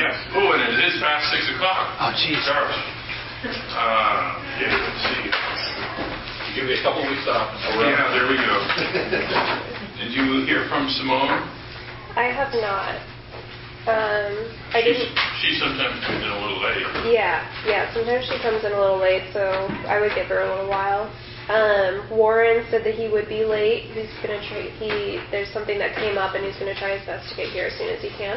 Yes. Oh, and it is past 6 o'clock. Oh, geez. Sorry. Okay, let's see. Give me a couple weeks off. Yeah, there we go. Did you hear from Simone? I have not. I didn't. She sometimes comes in a little late. Yeah. Sometimes she comes in a little late, so I would give her a little while. Warren said that he would be late. He's gonna try. There's something that came up, and he's gonna try his best to get here as soon as he can.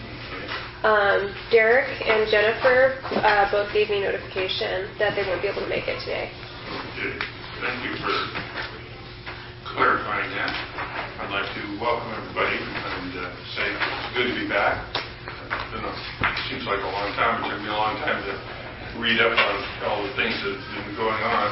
Derek and Jennifer both gave me notification that they won't be able to make it today. Okay. Thank you for clarifying that. I'd like to welcome everybody and say it's good to be back. It seems like a long time. It took me a long time to read up on all the things that have been going on.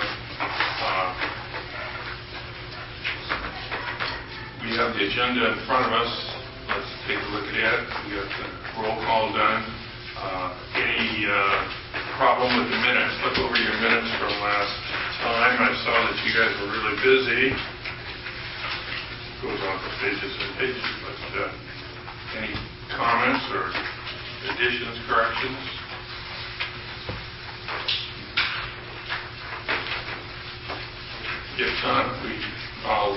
We have the agenda in front of us. Let's take a look at it. We got the roll call done. Any problem with the minutes? Look over your minutes from last time. I saw that you guys were really busy. Goes on for pages and pages. But any comments or additions, corrections? If not, I'll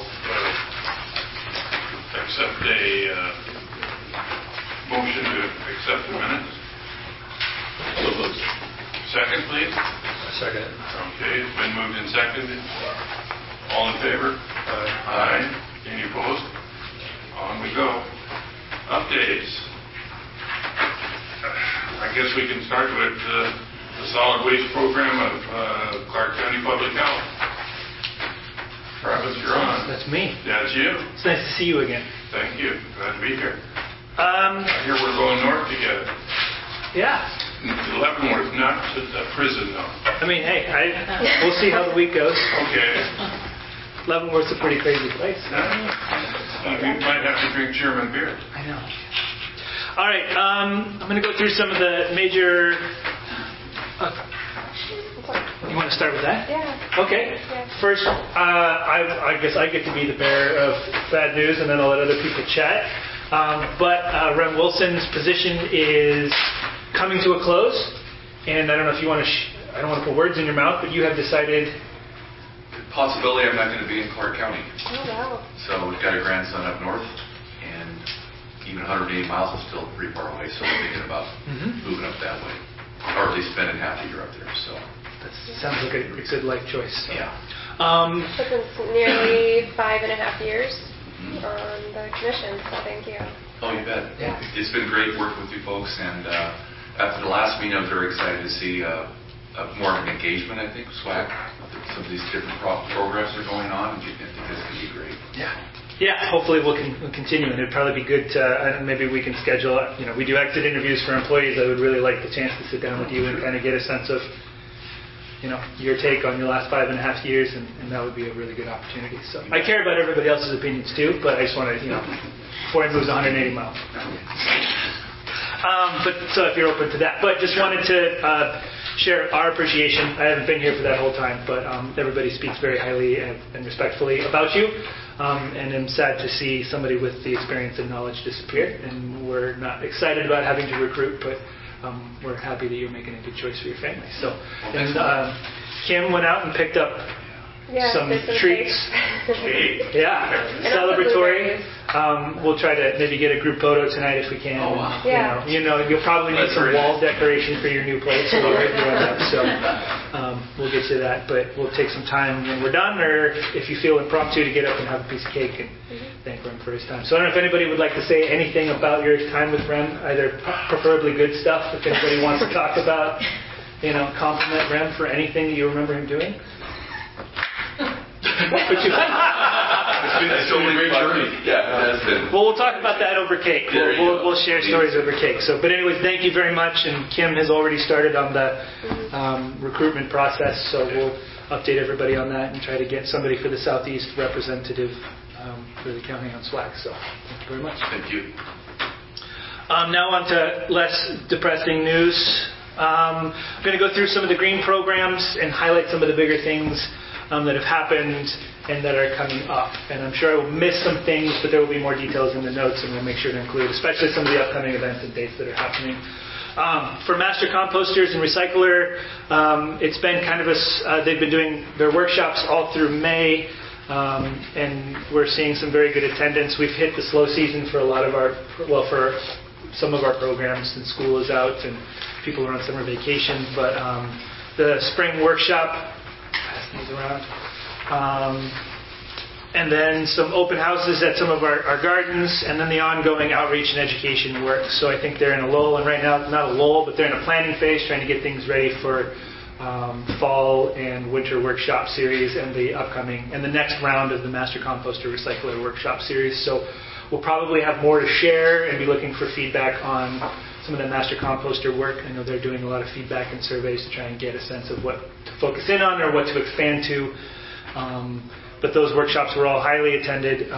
accept a motion to accept the minutes. Second, please. Second. Okay, it's been moved and seconded. All in favor? Aye. Any opposed? On we go. Updates. I guess we can start with the solid waste program of Clark County Public Health. Travis, you're on. That's me. That's you. It's nice to see you again. Thank you. Glad to be here. I hear we're going north together. Yeah. Leavenworth, not to the prison, though. I mean, hey, we'll see how the week goes. Okay. Leavenworth's a pretty crazy place. We might have to drink German beer. I know. All right. I'm going to go through some of the major... You want to start with that? Yeah. Okay. Yeah. First, I guess I get to be the bearer of bad news, and then I'll let other people chat. But Rem Wilson's position is coming to a close, and I don't know if you want to. I don't want to put words in your mouth, but you have decided. Possibility I'm not going to be in Clark County. Oh wow. So we've got a grandson up north, and even 180 miles is still pretty far away. So we're thinking about moving up that way, or at least spending half the year up there. So. That sounds like a good life choice. So. Yeah. It's been nearly 5.5 years on the commission, so thank you. Oh, you bet. Yeah. It's been great working with you folks, and after the last meeting, I was very excited to see more of an engagement, I think, SWAC. Some of these different programs are going on, and I think it's going to be great. Yeah. Yeah, hopefully we'll continue, and it'd probably be good to, maybe we can schedule, we do exit interviews for employees. I would really like the chance to sit down with you and kind of get a sense of, your take on your last 5.5 years, and that would be a really good opportunity. So I care about everybody else's opinions too, but I just want to, before I moves 180 miles. But so if you're open to that, but just wanted to share our appreciation. I haven't been here for that whole time, but everybody speaks very highly and respectfully about you, and I'm sad to see somebody with the experience and knowledge disappear. And we're not excited about having to recruit, but we're happy that you're making a good choice for your family. So, and Kim went out and picked up some treats. Celebratory. We'll try to maybe get a group photo tonight if we can. Oh, wow. Yeah. You'll probably need some wall decoration for your new place. So we'll get to that, but we'll take some time when we're done, or if you feel impromptu, to get up and have a piece of cake and thank Rem for his time. So I don't know if anybody would like to say anything about your time with Rem, either preferably good stuff, if anybody wants to talk about, compliment Rem for anything that you remember him doing. It's been a great journey. Yeah, it has been. Well, we'll talk about that over cake. We'll share stories over cake. So, but anyways, thank you very much. And Kim has already started on the recruitment process, so we'll update everybody on that and try to get somebody for the Southeast representative for the county on SWAC. So, thank you very much. Thank you. Now on to less depressing news. I'm going to go through some of the green programs and highlight some of the bigger things that have happened and that are coming up. And I'm sure I will miss some things, but there will be more details in the notes, and we'll make sure to include, especially some of the upcoming events and dates that are happening. For master composters and recycler, it's been kind of they've been doing their workshops all through May, and we're seeing some very good attendance. We've hit the slow season for for some of our programs, and school is out and people are on summer vacation. But the spring workshop, pass these around. And then some open houses at some of our gardens, and then the ongoing outreach and education work. So I think they're in a lull, and right now, not a lull, but they're in a planning phase, trying to get things ready for fall and winter workshop series and the next round of the Master Composter Recycler workshop series. So we'll probably have more to share and be looking for feedback on some of the Master Composter work. I know they're doing a lot of feedback and surveys to try and get a sense of what to focus in on or what to expand to. But those workshops were all highly attended,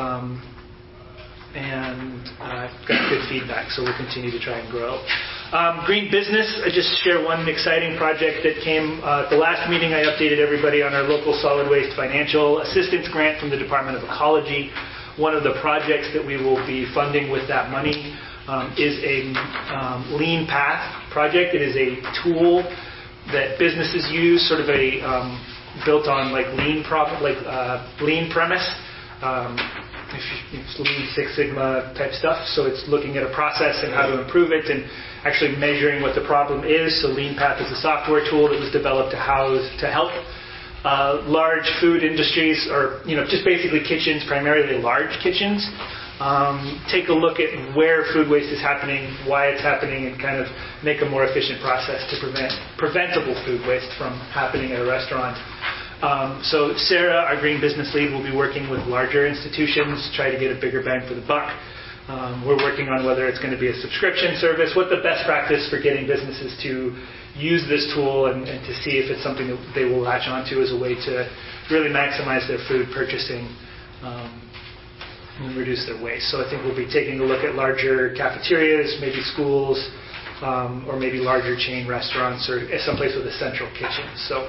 and got good feedback, so we'll continue to try and grow. Green business, I just share one exciting project that came at the last meeting. I updated everybody on our local solid waste financial assistance grant from the Department of Ecology. One of the projects that we will be funding with that money is a Lean Path project. It is a tool that businesses use, sort of a built on like lean premise, it's Lean Six Sigma type stuff. So it's looking at a process and how to improve it, and actually measuring what the problem is. So Lean Path is a software tool that was developed to help large food industries, or just basically kitchens, primarily large kitchens, take a look at where food waste is happening, why it's happening, and kind of make a more efficient process to prevent preventable food waste from happening at a restaurant. So Sarah, our green business lead, will be working with larger institutions, try to get a bigger bang for the buck. We're working on whether it's going to be a subscription service, what the best practice for getting businesses to use this tool, and to see if it's something that they will latch onto as a way to really maximize their food purchasing and reduce their waste. So I think we'll be taking a look at larger cafeterias, maybe schools, or maybe larger chain restaurants, or someplace with a central kitchen. So,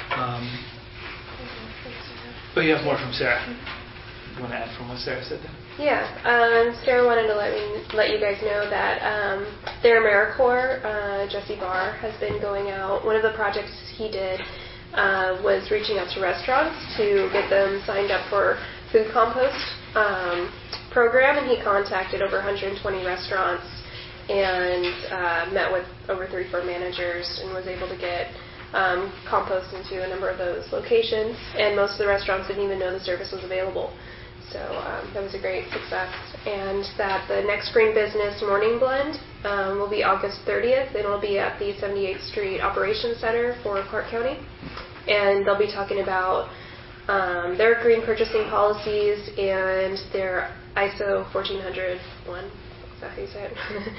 but you have more from Sarah. You want to add from what Sarah said then? Yeah, Sarah wanted to let you guys know that their AmeriCorps, Jesse Barr, has been going out. One of the projects he did was reaching out to restaurants to get them signed up for food compost program, and he contacted over 120 restaurants and met with over 3-4 managers and was able to get compost into a number of those locations, and most of the restaurants didn't even know the service was available. So that was a great success. And that the next Green Business Morning Blend will be August 30th. It'll be at the 78th Street Operations Center for Clark County. And they'll be talking about their green purchasing policies and their ISO 14001, is that how you say it?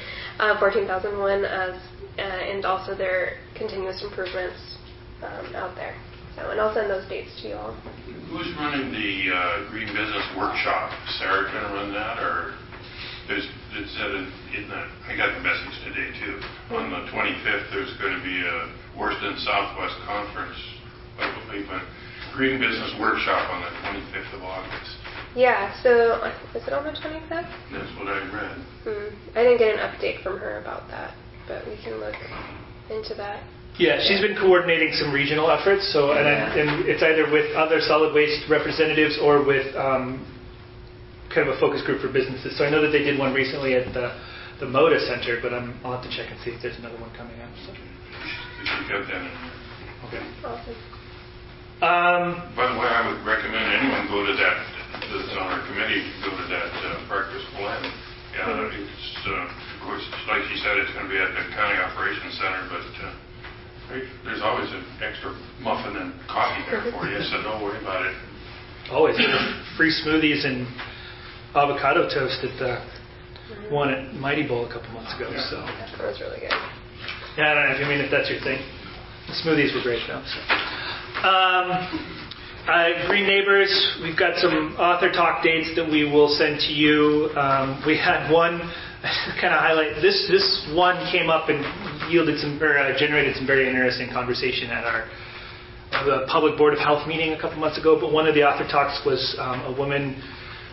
14001, and also their continuous improvements out there. So, and I'll send those dates to you all. Who's running the Green Business Workshop? Sarah going to run that, or it said in the, I got the message today too. On the 25th, there's going to be a Worston Southwest Conference, I believe, a Green Business Workshop on the 25th of August. Yeah, so is it on the 25th? That's what I read. I didn't get an update from her about that, but we can look into that. Yeah, she's been coordinating some regional efforts. So, and it's either with other solid waste representatives or with kind of a focus group for businesses. So I know that they did one recently at the Moda Center, but I'll have to check and see if there's another one coming up. So. You should get that in there. Okay. Awesome. By the way, I would recommend anyone go to that, that's on our committee, go to that breakfast blend. It's, of course, like she said, it's going to be at the County Operations Center, but there's always an extra muffin and coffee there for you, so don't worry about it. Always. Free smoothies and avocado toast at the one at Mighty Bowl a couple months ago. Yeah. So That was really good. Yeah, I don't know if that's your thing. The smoothies were great though. So. Green Neighbors, we've got some author talk dates that we will send to you. We had one kind of highlight. This one came up and generated some very interesting conversation at our Public Board of Health meeting a couple months ago. But one of the author talks was a woman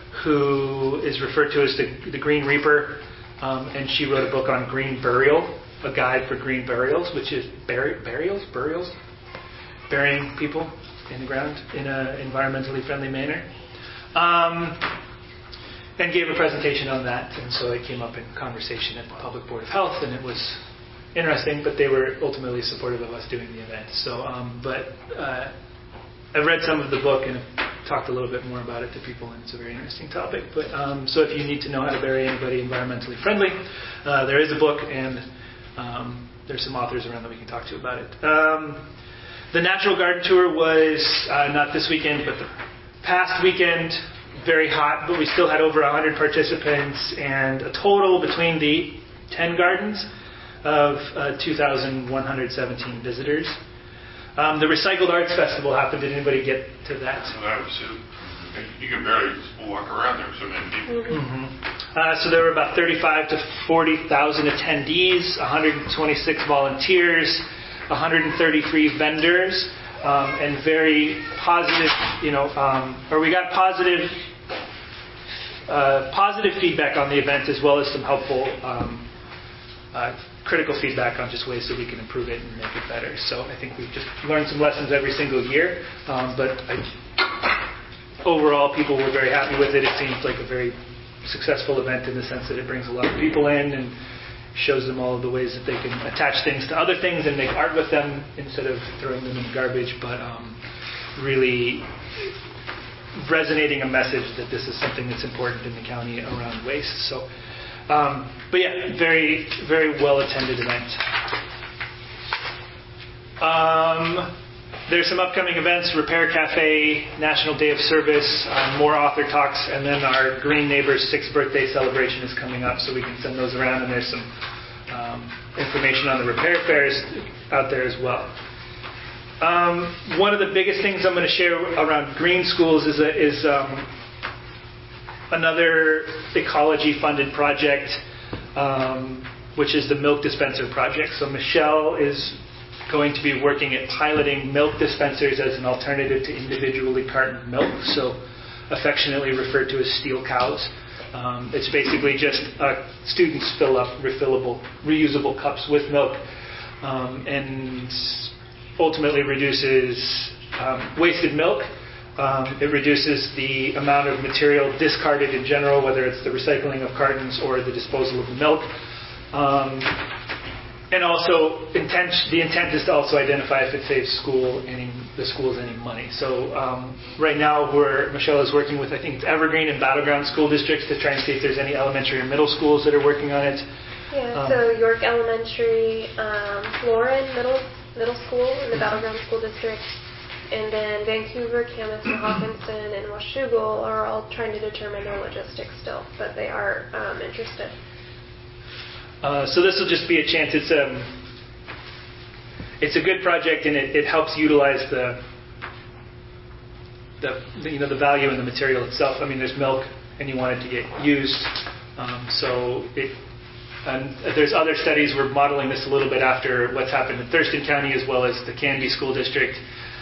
who is referred to as the Green Reaper, and she wrote a book on green burial. a guide for green burials, which is burials, burying people in the ground in an environmentally friendly manner. And gave a presentation on that, and so it came up in conversation at the Public Board of Health, and it was interesting, but they were ultimately supportive of us doing the event. So, I've read some of the book and talked a little bit more about it to people, and it's a very interesting topic. But so if you need to know how to bury anybody environmentally friendly, there is a book, and there's some authors around that we can talk to about it. The Natural Garden Tour was not this weekend, but the past weekend. Very hot, but we still had over 100 participants and a total between the 10 gardens of 2,117 visitors. The Recycled Arts Festival happened. Did anybody get to that? So that was you can barely just walk around there. So many people. Mm-hmm. So there were about 35 to 40,000 attendees, 126 volunteers, 133 vendors. And very positive, we got positive feedback on the event, as well as some helpful critical feedback on just ways that we can improve it and make it better. So I think we've just learned some lessons every single year. Overall, people were very happy with it. It seems like a very successful event in the sense that it brings a lot of people in and shows them all of the ways that they can attach things to other things and make art with them instead of throwing them in the garbage, but really resonating a message that this is something that's important in the county around waste. So, but yeah, very, very well attended event. There's some upcoming events: Repair Cafe, National Day of Service, more author talks, and then our Green Neighbors 6th birthday celebration is coming up, so we can send those around, and there's some information on the repair fairs out there as well. One of the biggest things I'm going to share around green schools is another ecology-funded project, which is the milk dispenser project. So Michelle is going to be working at piloting milk dispensers as an alternative to individually cartoned milk, so affectionately referred to as steel cows. It's basically just students fill up refillable, reusable cups with milk, and ultimately reduces wasted milk. It reduces the amount of material discarded in general, whether it's the recycling of cartons or the disposal of the milk. And also, the intent is to also identify if it saves the schools any money. So right now, Michelle is working with, I think it's Evergreen and Battleground school districts to try and see if there's any elementary or middle schools that are working on it. Yeah, so York Elementary, Lauren Middle School in the Battleground School District, and then Vancouver, Camas, and Hawkinson, and Washougal are all trying to determine their logistics still, but they are interested. So this will just be a chance. It's a good project, and it helps utilize the value in the material itself. I mean, there's milk, and you want it to get used. And there's other studies. We're modeling this a little bit after what's happened in Thurston County as well as the Canby School District.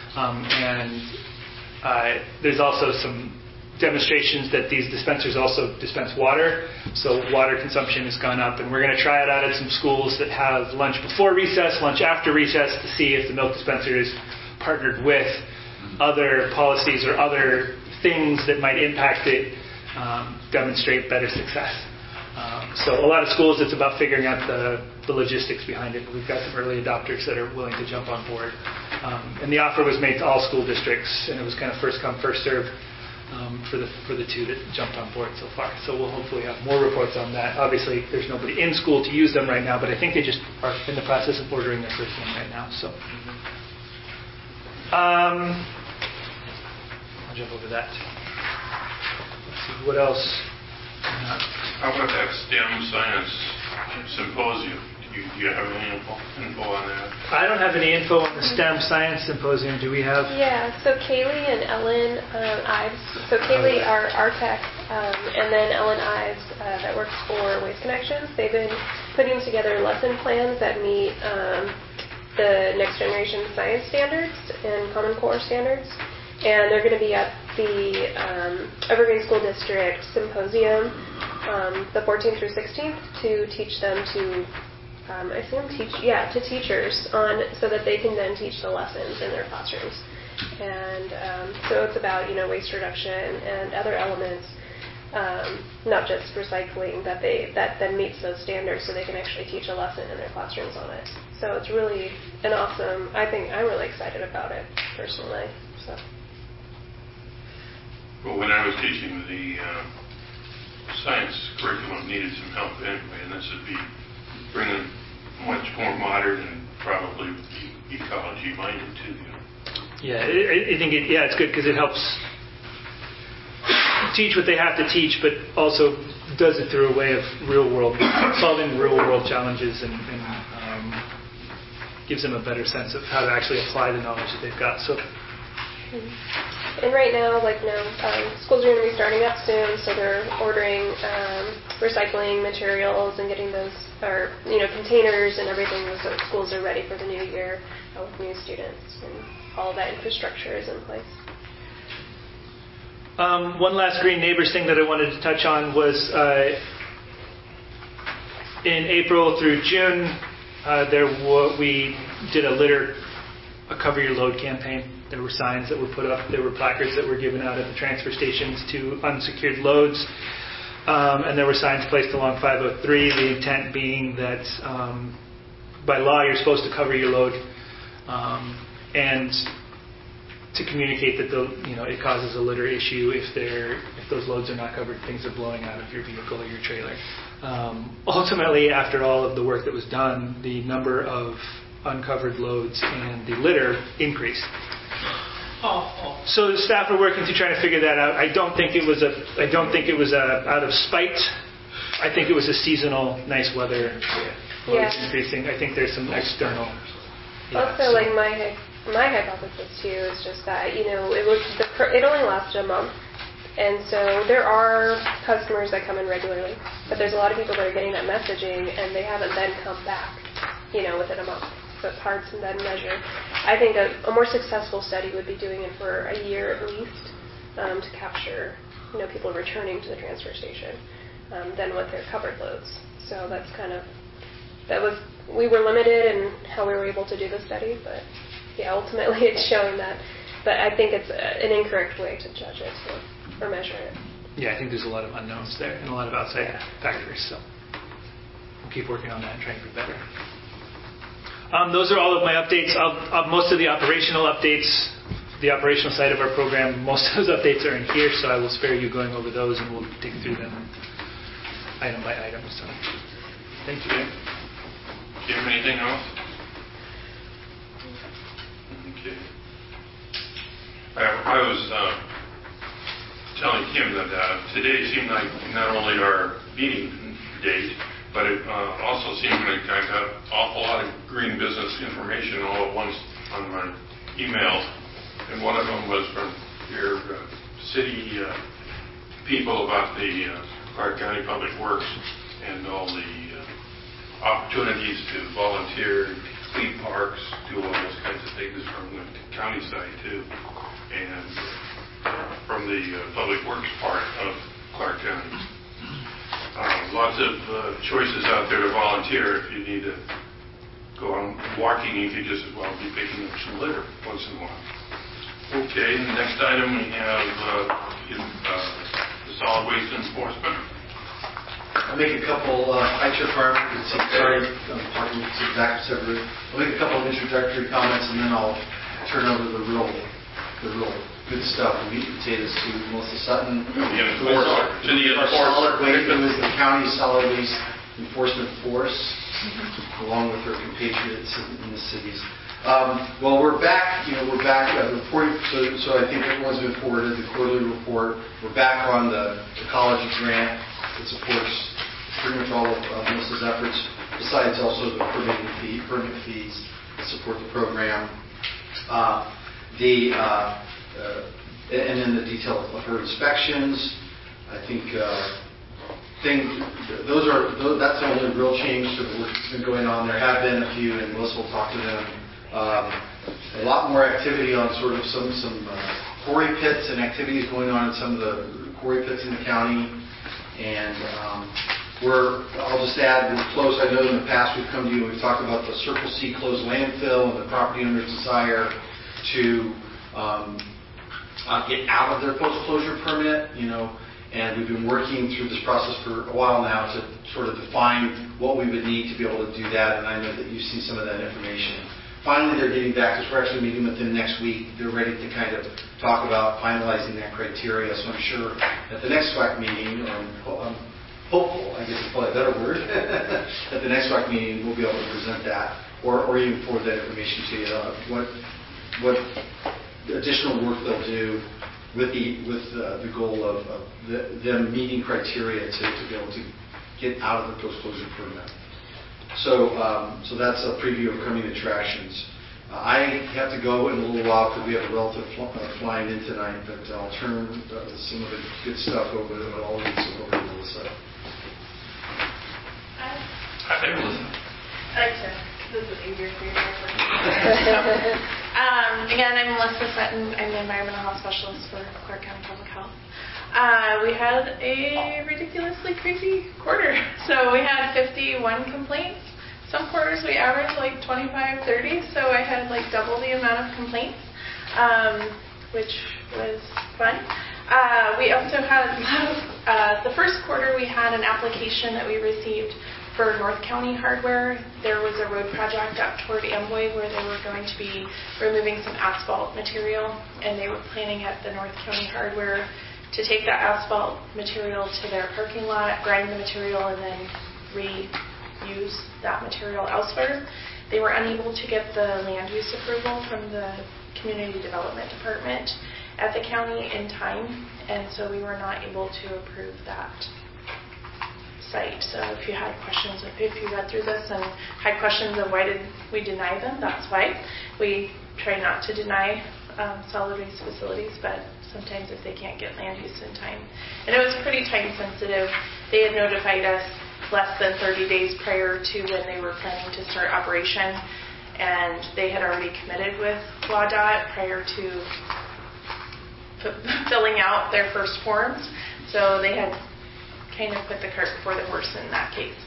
There's also some demonstrations that these dispensers also dispense water, so water consumption has gone up, and we're going to try it out at some schools that have lunch before recess, lunch after recess, to see if the milk dispenser is partnered with other policies or other things that might impact it, demonstrate better success. So a lot of schools, it's about figuring out the logistics behind it. We've got some early adopters that are willing to jump on board. And the offer was made to all school districts, and it was kind of first come, first serve. For the two that jumped on board so far. So we'll hopefully have more reports on that. Obviously, there's nobody in school to use them right now, but I think they just are in the process of ordering their first one right now. So I'll jump over that. Let's see, what else? How about that STEM Science Symposium? Do you have any info on that? I don't have any info on the STEM Science Symposium. Do we have? Yeah, so Kaylee and Ellen Ives, so Kaylee, our tech, and then Ellen Ives that works for Waste Connections, they've been putting together lesson plans that meet the next generation science standards and Common Core standards. And they're going to be at the Evergreen School District Symposium the 14th through 16th to teach them to I see them to teachers so that they can then teach the lessons in their classrooms. And so it's about waste reduction and other elements, not just recycling that then meets those standards, so they can actually teach a lesson in their classrooms on it. So it's really an awesome. I think I'm really excited about it personally. So. Well, when I was teaching, the science curriculum needed some help anyway, and this would be bringing much more modern and probably ecology-minded to you. Yeah, I think it's good because it helps teach what they have to teach, but also does it through a way of solving real-world challenges and gives them a better sense of how to actually apply the knowledge that they've got. So. And right now, schools are going to be starting up soon, so they're ordering recycling materials and getting those, containers and everything, so schools are ready for the new year with new students, and all of that infrastructure is in place. One last Green Neighbors thing that I wanted to touch on was in April through June, we did a Cover Your Load campaign. There were signs that were put up. There were placards that were given out at the transfer stations to unsecured loads. And there were signs placed along 503, the intent being that by law you're supposed to cover your load and to communicate that it causes a litter issue if those loads are not covered, things are blowing out of your vehicle or your trailer. Ultimately, after all of the work that was done, the number of uncovered loads and the litter increased. So the staff are working to try to figure that out. I don't think it was out of spite. I think it was a seasonal nice weather loads increasing. I think there's some external. Also, my hypothesis too is just that it only lasted a month, and so there are customers that come in regularly, but there's a lot of people that are getting that messaging and they haven't then come back, within a month. So it's hard to then measure. I think a more successful study would be doing it for a year at least to capture people returning to the transfer station than with their covered loads. So that's we were limited in how we were able to do the study, but ultimately it's showing that. But I think it's an incorrect way to judge it or measure it. Yeah, I think there's a lot of unknowns there and a lot of outside factors. So we'll keep working on that and trying to be better. Those are all of my updates. Most of the operational updates, the operational side of our program, most of those updates are in here, so I will spare you going over those, and we'll dig through them item by item. So, thank you. Do you have anything else? Okay. I was telling Kim that today seemed like not only our meeting date, but it also seemed like I got an awful lot of green business information all at once on my email. And one of them was from your city people about the Clark County Public Works and all the opportunities to volunteer, clean parks, do all those kinds of things from the county side too. And from the Public Works part of Clark County. Lots of choices out there to volunteer. If you need to go on walking, you could just as well be picking up some litter once in a while. Okay, the next item we have the solid waste enforcement. I'll make a couple, Chair Farmer, sorry, I'm talking to Zach separately. I'll make a couple of introductory comments and then I'll turn over the real good stuff, the meat and potatoes to Melissa Sutton. The enforcer. To the enforcer. Who is the county's solid waste enforcement force, along with her compatriots in the cities. Well, we're back reporting, so I think everyone's been forwarded the quarterly report. We're back on the ecology grant that supports pretty much all of Melissa's efforts, besides also the permit fees that support the program. And then the detail of her inspections. I think that's the only real change to what's been going on. There have been a few, and Melissa will talk to them. A lot more activity on sort of some quarry pits and activities going on in some of the quarry pits in the county, and I'll just add, we're close. I know in the past we've come to you and we've talked about the Circle C closed landfill and the property owner's desire to get out of their post-closure permit, and we've been working through this process for a while now to sort of define what we would need to be able to do that, and I know that you've seen some of that information. Finally, they're getting back, because we're actually meeting with them next week. They're ready to kind of talk about finalizing that criteria, so I'm sure at the next SWAC meeting, or I'm hopeful, I guess is probably a better word, at the next SWAC meeting we'll be able to present that, or even forward that information to you, what additional work they'll do with the goal of them meeting criteria to be able to get out of the post-closure permit. So that's a preview of coming attractions. I have to go in a little while because we have a relative flying in tonight, but I'll turn some of the good stuff over to Melissa. Hi, Melissa. I like to. This is easier for you. Again, I'm Melissa Sutton. I'm the Environmental Health Specialist for Clark County Public Health. We had a ridiculously crazy quarter. So we had 51 complaints. Some quarters we averaged like 25, 30. So I had like double the amount of complaints, which was fun. We also had the first quarter we had an application that we received for North County Hardware. There was a road project up toward Amboy where they were going to be removing some asphalt material, and they were planning at the North County Hardware to take that asphalt material to their parking lot, grind the material, and then reuse that material elsewhere. They were unable to get the land use approval from the Community Development Department at the county in time, and so we were not able to approve that site. So if you had questions, if you read through this and had questions of why did we deny them, that's why. We try not to deny solid waste facilities, but sometimes if they can't get land use in time. And it was pretty time sensitive. They had notified us less than 30 days prior to when they were planning to start operation, and they had already committed with WADOT prior to filling out their first forms. So they had kind of put the cart before the horse in that case.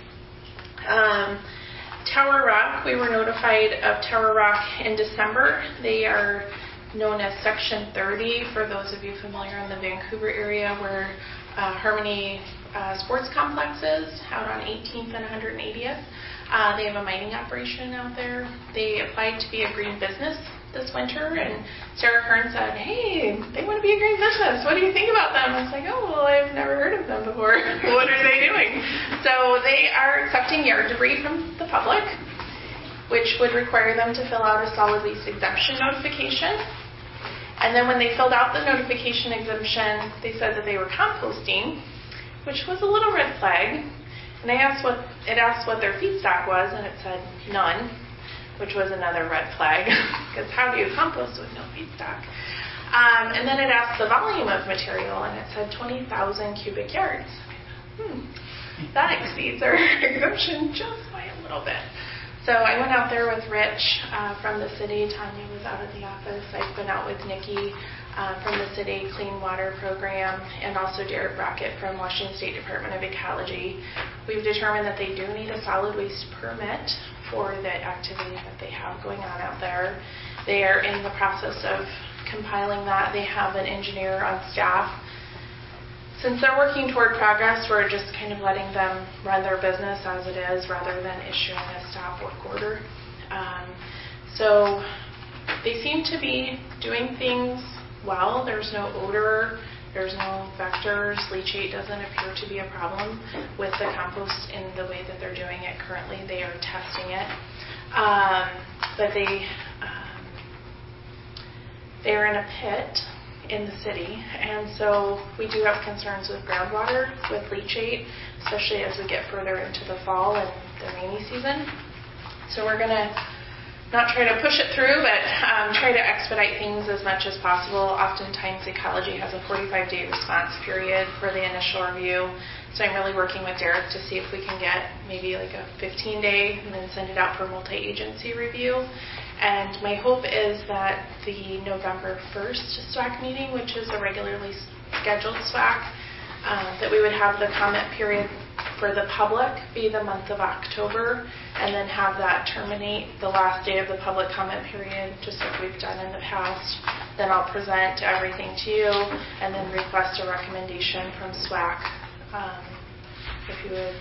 Tower Rock, we were notified of Tower Rock in December. They are known as Section 30, for those of you familiar in the Vancouver area, where Harmony Sports Complex is, out on 18th and 180th. They have a mining operation out there. They applied to be a green business this winter, and Sarah Kern said, hey, they want to be a green business. What do you think about them? I was like, oh, well, I've never heard of them before. What are they doing? So they are accepting yard debris from the public, which would require them to fill out a solid waste exemption notification. And then when they filled out the notification exemption, they said that they were composting, which was a little red flag. And it asked what their feedstock was, and it said none, which was another red flag, because how do you compost with no feedstock? And then it asked the volume of material, and it said 20,000 cubic yards. That exceeds our exemption just by a little bit. So I went out there with Rich from the city. Tanya was out of the office. I've been out with Nikki from the city Clean Water Program, and also Derek Brockett from Washington State Department of Ecology. We've determined that they do need a solid waste permit for the activities that they have going on out there. They are in the process of compiling that. They have an engineer on staff. Since they're working toward progress, we're just kind of letting them run their business as it is rather than issuing a stop work order. So they seem to be doing things well. There's no odor. There's no vectors. Leachate doesn't appear to be a problem with the compost in the way that they're doing it currently. They are testing it. But they're in a pit in the city, and so we do have concerns with groundwater, with leachate, especially as we get further into the fall and the rainy season. So we're going to not try to push it through, but try to expedite things as much as possible. Oftentimes, ecology has a 45-day response period for the initial review. So I'm really working with Derek to see if we can get maybe like a 15-day and then send it out for multi-agency review. And my hope is that the November 1st SWAC meeting, which is a regularly scheduled SWAC, that we would have the comment period for the public be the month of October, and then have that terminate the last day of the public comment period, just like we've done in the past. Then I'll present everything to you and then request a recommendation from SWAC. If you would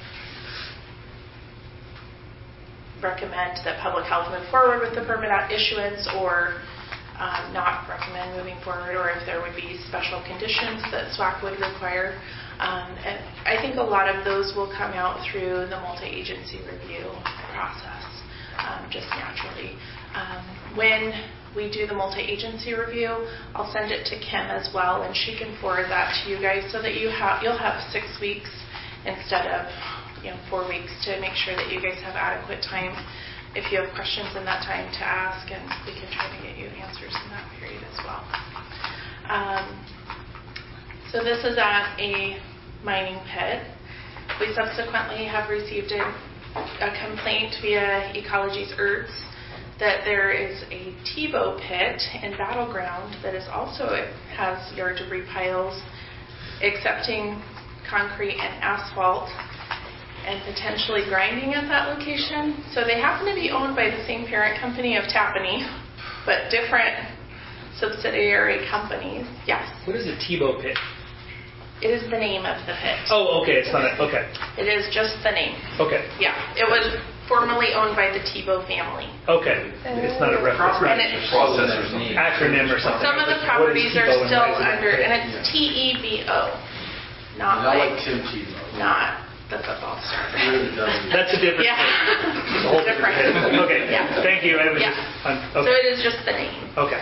recommend that public health move forward with the permit issuance, or not recommend moving forward, or if there would be special conditions that SWAC would require. And I think a lot of those will come out through the multi-agency review process, just naturally. When we do the multi-agency review, I'll send it to Kim as well, and she can forward that to you guys so that you'll have 6 weeks instead of 4 weeks to make sure that you guys have adequate time if you have questions in that time to ask, and we can try to get you answers in that period as well. So this is at a mining pit. We subsequently have received a complaint via Ecology's ERTS that there is a Tebow pit in Battleground that is also has yard debris piles accepting concrete and asphalt and potentially grinding at that location. So they happen to be owned by the same parent company of Tapani, but different subsidiary companies. Yes. What is a Tebow pit? It is the name of the pit. Oh, okay. It's not okay. It is just the name. Okay. Yeah. It was formerly owned by the Tebow family. Okay. It's not a reference. And it, Process or something. Acronym or something. some of the Like, properties what are is Tebow and still why is it under, a pit? and it's Tebo, not Not like like Tim Tebow. not the football star. That's a different Yeah. pit. It's a whole different Different. pit. Okay. Yeah. Thank you. I was Yeah. just So okay. it is just the name. Okay.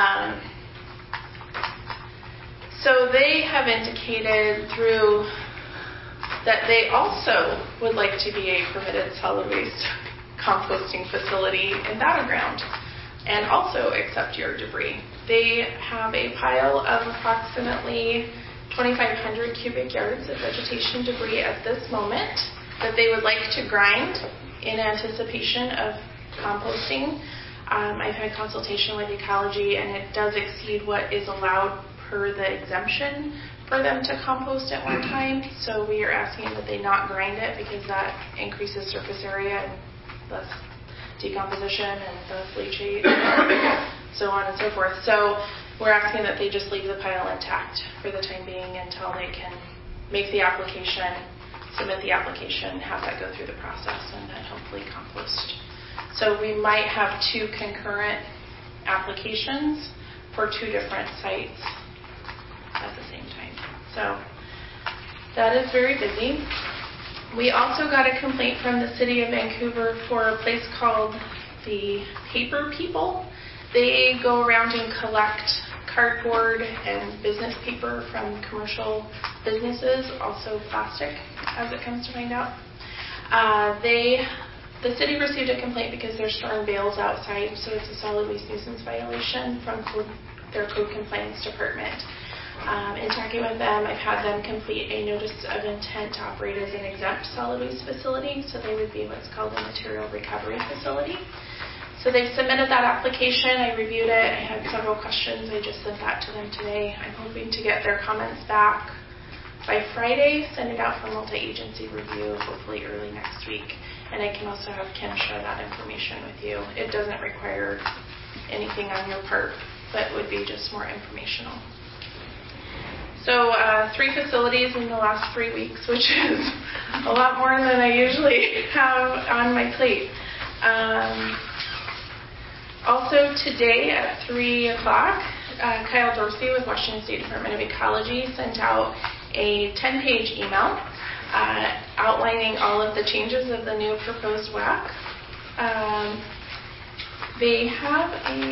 So they have indicated through that they also would like to be a permitted solid waste composting facility in Battleground and also accept your debris. They have a pile of approximately 2,500 cubic yards of vegetation debris at this moment that they would like to grind in anticipation of composting. I've had consultation with Ecology, and it does exceed what is allowed per the exemption for them to compost at one time. So we are asking that they not grind it because that increases surface area and thus decomposition and thus leachate, so on and so forth. So we're asking that they just leave the pile intact for the time being until they can make the application, submit the application, have that go through the process, and then hopefully compost. So we might have 2 concurrent applications for 2 different sites at the same time. So that is very busy. We also got a complaint from the City of Vancouver for a place called the Paper People. They go around and collect cardboard and business paper from commercial businesses, also plastic, as it comes to find out. The city received a complaint because they're storing bales outside, so it's a solid waste nuisance violation from their code compliance department. In talking with them, I've had them complete a notice of intent to operate as an exempt solid waste facility, so they would be what's called a material recovery facility. So they've submitted that application. I reviewed it. I had several questions. I just sent that to them today. I'm hoping to get their comments back by Friday, send it out for multi-agency review, hopefully early next week. And I can also have Kim share that information with you. It doesn't require anything on your part, but would be just more informational. So 3 facilities in the last 3 weeks, which is a lot more than I usually have on my plate. Also today at 3 o'clock, Kyle Dorsey with Washington State Department of Ecology sent out a 10-page email outlining all of the changes of the new proposed WAC. They have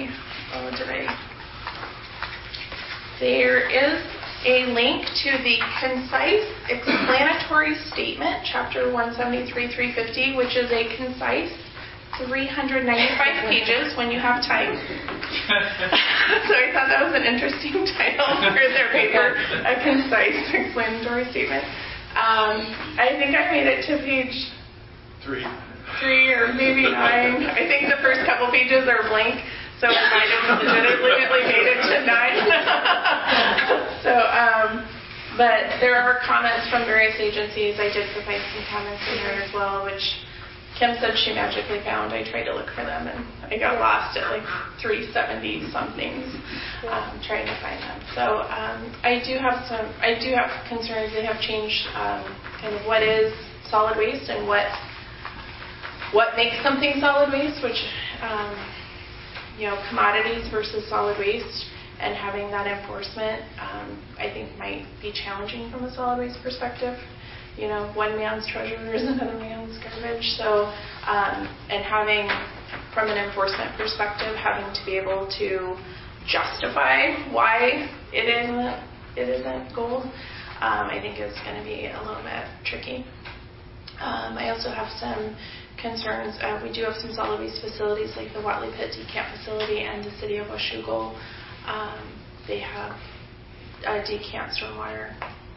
there is a link to the concise explanatory statement, chapter 173-350, which is a concise 395 pages when you have time. So I thought that was an interesting title for their paper, a concise explanatory statement. I think I made it to page 3 or maybe 9. I think the first couple pages are blank, so I might have legitimately made it to 9. So But there are comments from various agencies. I did provide some comments in there as well, which Kim said she magically found. I tried to look for them, and I got lost at like 370 somethings trying to find them. So I do have concerns. They have changed kind of what is solid waste and what makes something solid waste, which commodities versus solid waste, and having that enforcement, I think might be challenging from a solid waste perspective. One man's treasure is another man's garbage. So, and having, from an enforcement perspective, having to be able to justify why it isn't gold, I think is going to be a little bit tricky. I also have some concerns. We do have some solid waste facilities like the Watley Pit Decant facility and the city of Washougal. They have decant stormwater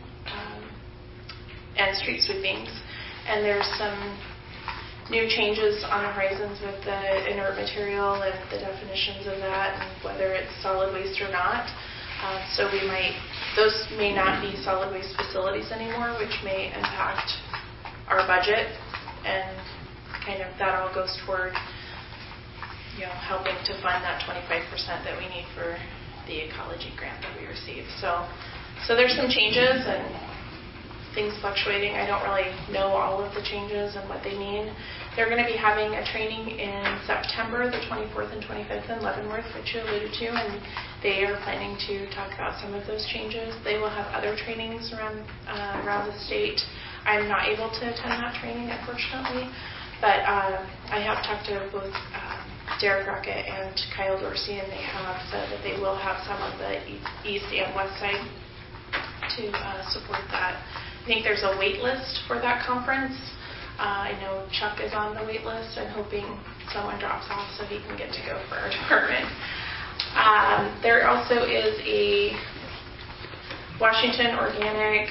and street sweepings, and there's some new changes on the horizons with the inert material and the definitions of that and whether it's solid waste or not. So those may not be solid waste facilities anymore, which may impact our budget, and kind of that all goes toward helping to fund that 25% that we need for the ecology grant that we received. So there's some changes and things fluctuating. I don't really know all of the changes and what they mean. They're going to be having a training in September, the 24th and 25th in Leavenworth, which you alluded to, and they are planning to talk about some of those changes. They will have other trainings around the state. I'm not able to attend that training, unfortunately, but I have talked to both Derek Rocket and Kyle Dorsey, and they have said that they will have some on the east and west side to support that. I think there's a wait list for that conference. I know Chuck is on the wait list. I'm hoping someone drops off so he can get to go for our department. There also is a Washington Organic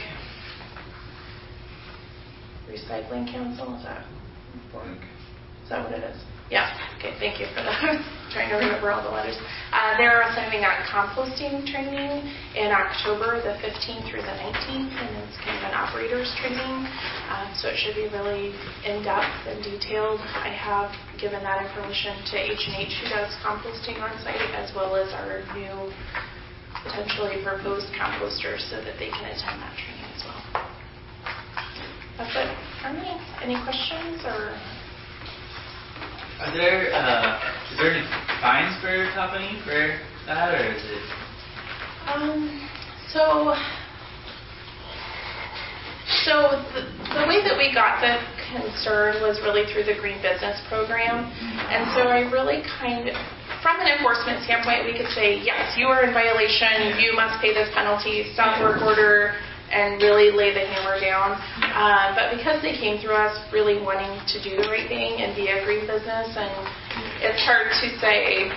Recycling Council. Is that what it is? Yeah. Okay. Thank you for that. I was trying to remember all the letters. They're also having that composting training in October, the 15th through the 19th, and it's kind of an operators training. So it should be really in-depth and detailed. I have given that information to H&H, who does composting on site, as well as our new potentially proposed composters, so that they can attend that training as well. That's it for me. Any questions or? Is there any fines for your company for that, or is it? So the way that we got the concern was really through the Green Business Program, and so I really from an enforcement standpoint, we could say, yes, you are in violation, you must pay this penalty, stop work order, and really lay the hammer down. But because they came through us really wanting to do the right thing and be a green business, and it's hard to say,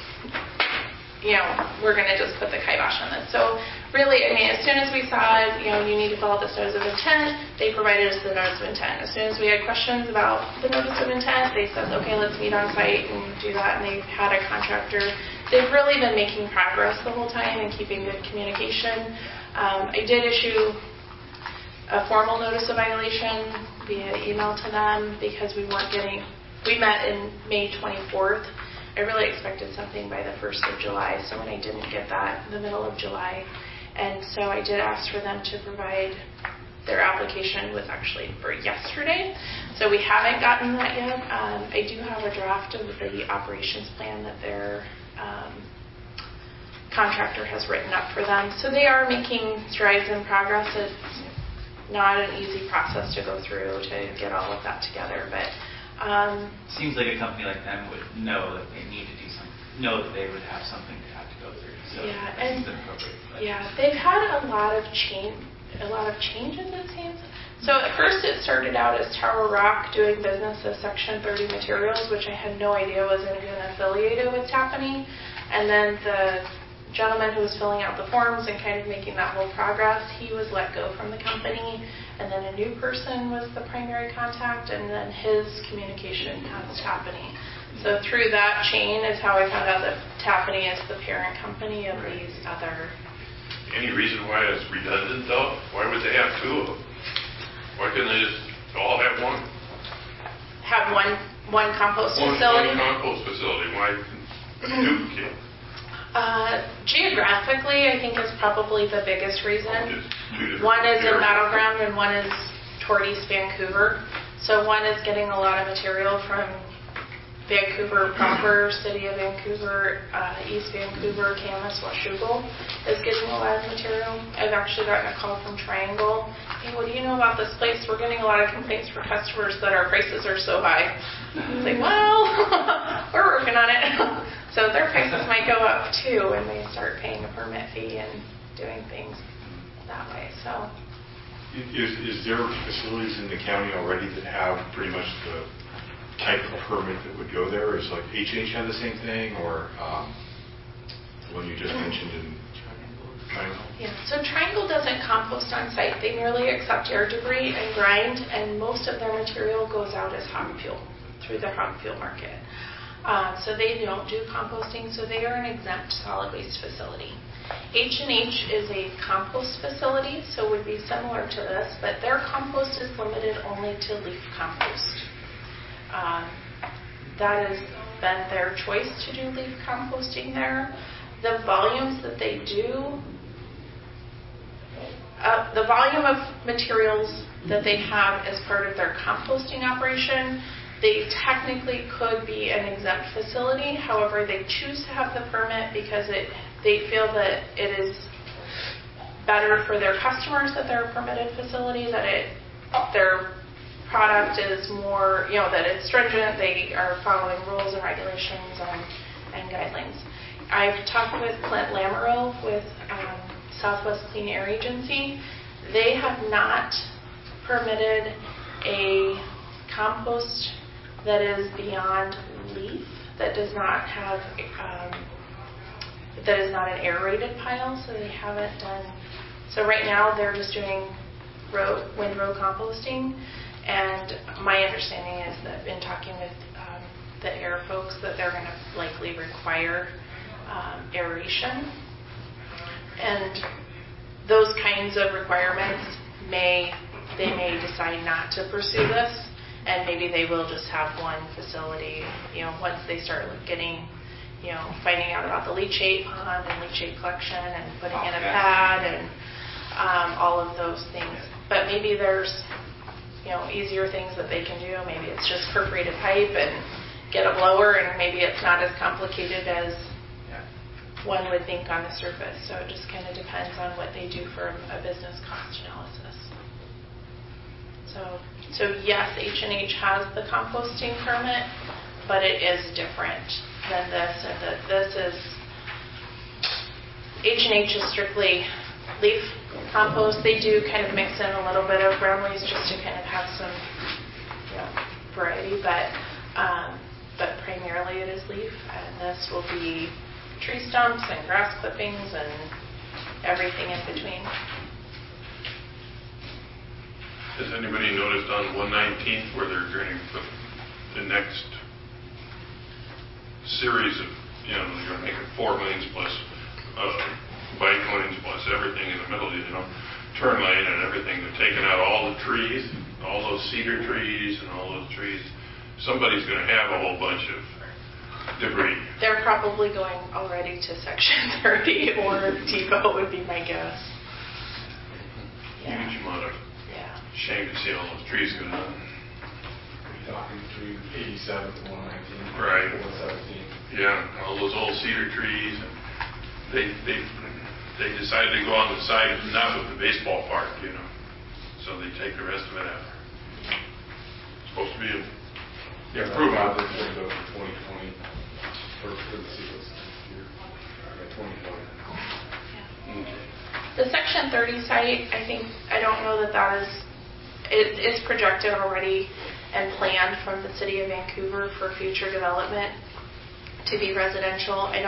we're going to just put the kibosh on this. So really, as soon as we saw, you need to fill out this notice of intent, they provided us the notice of intent. As soon as we had questions about the notice of intent, they said, okay, let's meet on site and do that, and they've had a contractor. They've really been making progress the whole time and keeping good communication. I did issue a formal notice of violation via email to them because we met in May 24th. I really expected something by the 1st of July, so when I didn't get that in the middle of July, and so I did ask for them to provide their application was actually for yesterday, so we haven't gotten that yet. I do have a draft of the operations plan that their contractor has written up for them. So they are making strides in progress. It's not an easy process to go through to get all of that together, but seems like a company like them would know that they need to do something, know that they would have something they have to go through. So yeah, this is appropriate. But. Yeah, they've had a lot of changes, it seems. So at first it started out as Tower Rock doing business as Section 30 Materials, which I had no idea was even affiliated with Tapani, and then the gentleman who was filling out the forms and kind of making that whole progress, he was let go from the company, and then a new person was the primary contact, and then his communication has Tapani. So through that chain is how I found out that Tapani is the parent company of these other Any reason why it's redundant, though? Why would they have two of them? Why couldn't they just all have one? Have one compost One facility. compost facility. Why duplicate? Geographically, I think is probably the biggest reason. Just two different One is in areas. Battleground and one is toward East Vancouver. So one is getting a lot of material from Vancouver proper, City of Vancouver, East Vancouver, Camas, Washougal is getting a lot of material. I've actually gotten a call from Triangle. Hey, what do you know about this place? We're getting a lot of complaints from customers that our prices are so high. It's like, well, we're working on it. So their prices might go up too when they start paying a permit fee and doing things that way. So. Is there facilities in the county already that have pretty much the type of permit that would go there? Is like H&H have the same thing, or the one you just mentioned in Triangle? Yeah, so Triangle doesn't compost on site. They merely accept air debris and grind, and most of their material goes out as hog fuel through the hog fuel market. So they don't do composting, so they are an exempt solid waste facility. H&H is a compost facility, so would be similar to this, but their compost is limited only to leaf compost. That has been their choice to do leaf composting there. The volumes that they do, the volume of materials that they have as part of their composting operation, they technically could be an exempt facility. However, they choose to have the permit because they feel that it is better for their customers that they're a permitted facility, that their product is more, that it's stringent, they are following rules and regulations and guidelines. I've talked with Clint Lamoureux with Southwest Clean Air Agency. They have not permitted a compost that is beyond leaf, that does not have, that is not an aerated pile, so they haven't done. So right now they're just doing windrow composting, and my understanding is that in talking with the air folks that they're going to likely require aeration, and those kinds of requirements they may decide not to pursue this, and maybe they will just have one facility, once they start getting, finding out about the leachate pond and leachate collection and putting in a pad and all of those things. But maybe there's, easier things that they can do. Maybe it's just perforated pipe and get a blower, and maybe it's not as complicated as one would think on the surface. So it just kind of depends on what they do for a business cost analysis. So yes, H&H has the composting permit, but it is different than this, and that this is, H&H is strictly leaf compost. They do kind of mix in a little bit of ground leaves just to kind of have some variety, but primarily it is leaf, and this will be tree stumps and grass clippings and everything in between. Has anybody noticed on 119th where they're going to put the next series of, they're going to make it 4 lanes plus bike lanes plus everything in the middle, turn lane and everything. They're taking out all the trees, all those cedar trees and all those trees. Somebody's going to have a whole bunch of debris. They're probably going already to Section 30 or depot would be my guess. Huge amount of shame to see all those trees go down. You're talking between 87th and 119th. Right. 117th. Yeah, all those old cedar trees. And they decided to go on the side, not with the baseball park, So they take the rest of it out. It's supposed to be improvement. They're going to go for 2020 for the sequence next year. 2020. Okay. The Section 30 site, I don't know that is, it is projected already and planned from the City of Vancouver for future development to be residential. I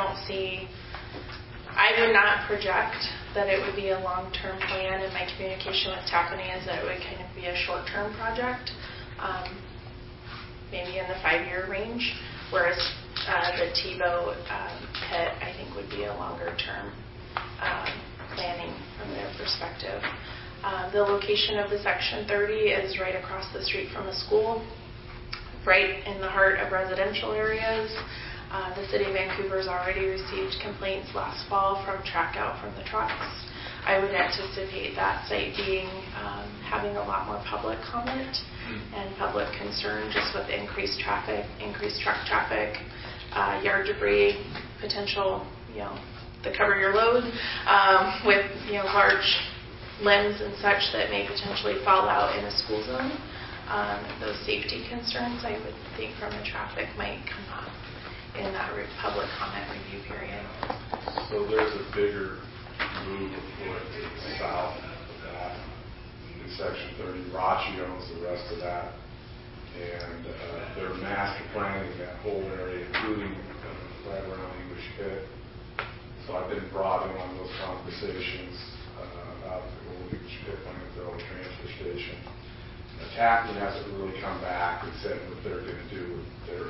would not project that it would be a long-term plan, and my communication with Tappany is that it would kind of be a short-term project, maybe in the 5-year range, whereas the Tebow pit, I think, would be a longer-term planning from their perspective. The location of the Section 30 is right across the street from a school, right in the heart of residential areas. The City of Vancouver has already received complaints last fall from track out from the trucks. I would anticipate that site being having a lot more public comment and public concern just with increased traffic, increased truck traffic, yard debris, potential, to cover your load with, large limbs and such that may potentially fall out in a school zone. Those safety concerns, I would think, from the traffic might come up in that public comment review period. So there's a bigger move afoot to the south of that in Section 30. Rachi owns the rest of that, and they're master planning that whole area, including right around English Pit. So I've been brought in on those conversations about the old English Pit landfill transfer station. Tappan hasn't really come back and said what they're going to do with their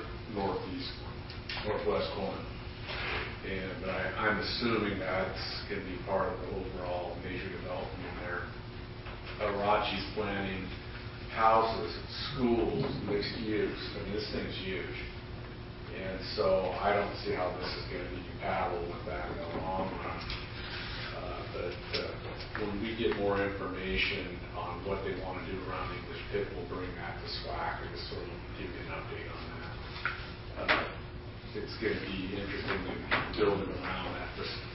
northwest corner. And I'm assuming that's going to be part of the overall major development in there. Rachi's planning houses, schools, mixed use. I mean, this thing's huge. And so I don't see how this is going to be compatible with that in the long run. But when we get more information on what they want to do around English Pit, we'll bring that to SWAC and just sort of give you an update on that. It's going to be interesting to build it around that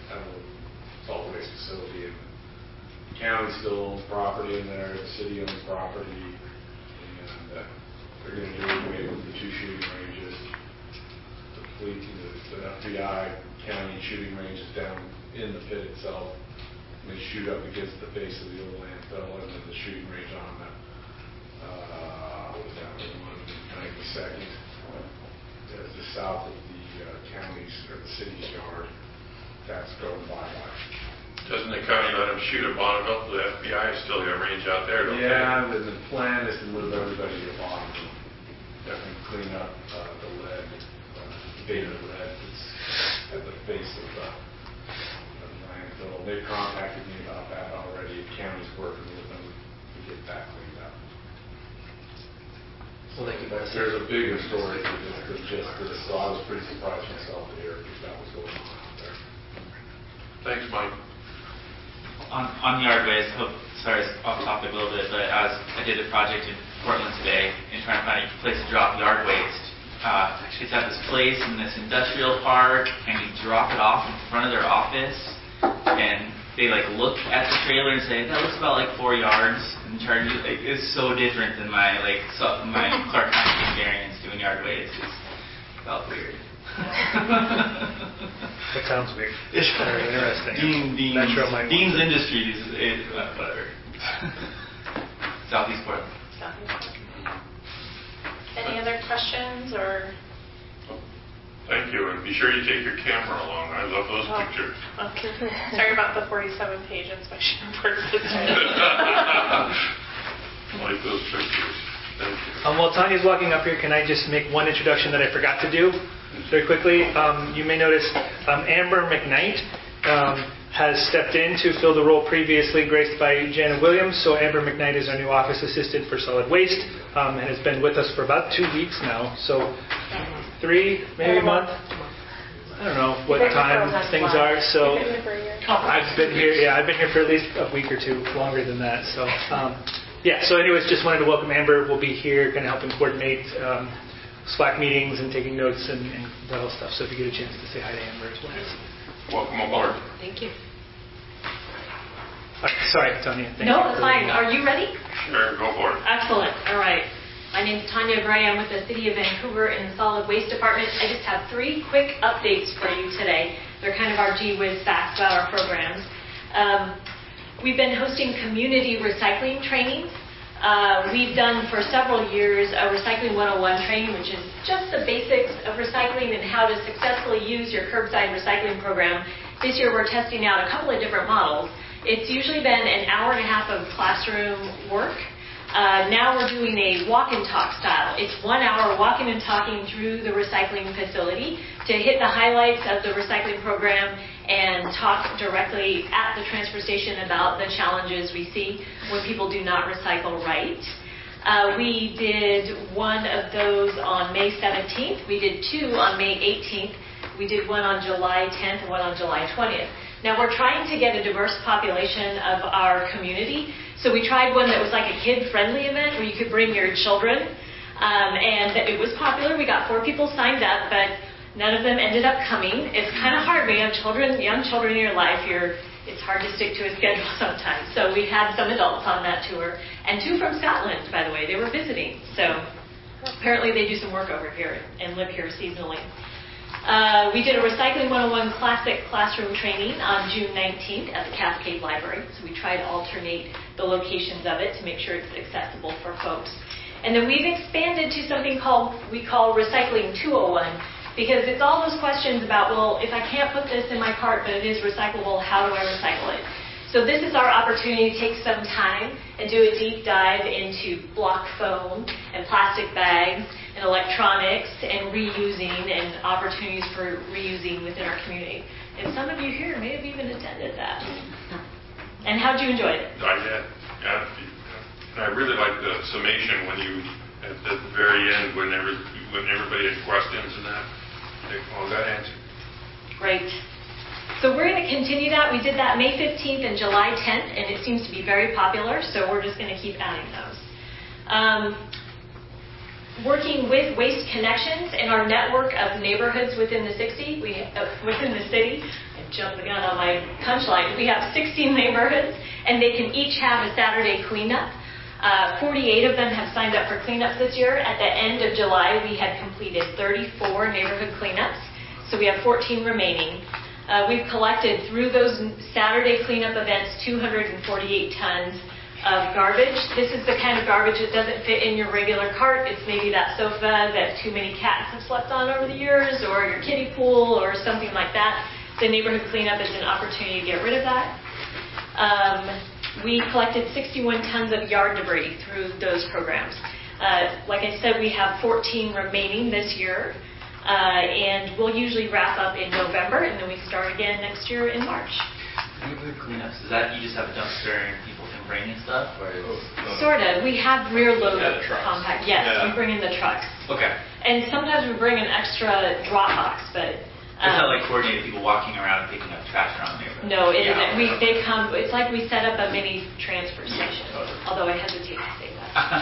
solid waste facility. And the county still owns property in there, the city owns property, and they're going to do away with the 2 shooting ranges. The fleet, the FBI county shooting ranges down in the pit itself. They shoot up against the face of the old landfill, and then the shooting range on the what was that one, 92nd, just south of the county's or the city's yard. That's going bye-bye. Doesn't the county let them shoot at Bonneville? The FBI is still got range out there, don't they? Yeah, the plan is to move everybody to Bonneville and clean up the lead, beta lead that's at the face of the landfill. They've contacted me about that already. The county's working with them to get that cleaned up. Well, thank you, guys. There's a bigger story to this than just this, so I was pretty surprised myself to hear that was going on out there. Thanks, Mike. On yard waste, sorry, it's off topic a little bit, but as I did a project in Portland today and trying to find a place to drop yard waste. Actually, it's at this place in this industrial park, and you drop it off in front of their office, and they look at the trailer and say, that looks about 4 yards, and charge you. It's so different than my Clark County experience doing yard waste. It felt weird. That sounds weird. It's very interesting. Dean's Industries, whatever. Southeast Portland. Any other questions or? Thank you, and be sure you take your camera along. I love those pictures. Okay. Sorry about the 47-page inspection report. I like those pictures. Thank you. While Tanya's walking up here, can I just make one introduction that I forgot to do very quickly? You may notice Amber McKnight has stepped in to fill the role previously graced by Jana Williams. So Amber McKnight is our new office assistant for solid waste and has been with us for about 2 weeks now. So 3, maybe a month. I don't know what time things are. So I've been here. Yeah, I've been here for at least a week or 2, longer than that. So so anyways, just wanted to welcome Amber. We'll be here kind of helping coordinate Slack meetings and taking notes and that whole stuff. So if you get a chance to say hi to Amber as well. Welcome aboard. Thank you. Sorry, Tanya. No, it's fine. Are you ready? Sure, go for it. Excellent. All right. My name is Tanya Gray. I'm with the City of Vancouver in the Solid Waste Department. I just have 3 quick updates for you today. They're kind of our gee-whiz facts about our programs. We've been hosting community recycling trainings. We've done for several years a Recycling 101 training, which is just the basics of recycling and how to successfully use your curbside recycling program. This year we're testing out a couple of different models. It's usually been an hour and a half of classroom work. Now we're doing a walk and talk style. It's 1 hour walking and talking through the recycling facility to hit the highlights of the recycling program and talk directly at the transfer station about the challenges we see when people do not recycle right. We did one of those on May 17th. We did two on May 18th. We did one on July 10th and one on July 20th. Now, we're trying to get a diverse population of our community. So we tried one that was like a kid-friendly event where you could bring your children. And it was popular. We got 4 people signed up, but none of them ended up coming. It's kind of hard when you have young children in your life. It's hard to stick to a schedule sometimes. So we had some adults on that tour. And 2 from Scotland, by the way. They were visiting. So apparently they do some work over here and live here seasonally. We did a Recycling 101 Classic classroom training on June 19th at the Cascade Library. So we tried to alternate the locations of it to make sure it's accessible for folks. And then we've expanded to something we call Recycling 201, because it's all those questions about, well, if I can't put this in my cart, but it is recyclable, how do I recycle it? So this is our opportunity to take some time and do a deep dive into block foam and plastic bags and electronics and reusing and opportunities for reusing within our community. And some of you here may have even attended that. And how did you enjoy it? I did. Yeah. And I really like the summation when you, at the very end, when everybody had questions and that, they all got answered. Great. So we're going to continue that. We did that May 15th and July 10th, and it seems to be very popular, so we're just going to keep adding those. Working with Waste Connections and our network of neighborhoods within the city. I jumped the gun on my punchline. We have 16 neighborhoods, and they can each have a Saturday cleanup. 48 of them have signed up for cleanups this year. At the end of July, we had completed 34 neighborhood cleanups, so we have 14 remaining. We've collected through those Saturday cleanup events 248 tons of garbage. This is the kind of garbage that doesn't fit in your regular cart. It's maybe that sofa that too many cats have slept on over the years, or your kiddie pool, or something like that. The neighborhood cleanup is an opportunity to get rid of that. We collected 61 tons of yard debris through those programs. Like I said, we have 14 remaining this year. And we'll usually wrap up in November, and then we start again next year in March. Neighborhood cleanups, is that you just have a dumpster and people can bring in stuff? Or Sort of. We have rear load trucks. compact. Yes, Yeah. we bring in the trucks. Okay. And sometimes we bring an extra drop box, but... It's not like coordinated people walking around and picking up trash around the neighborhood. No, it isn't. They come, it's like we set up a mini transfer station, although I hesitate to say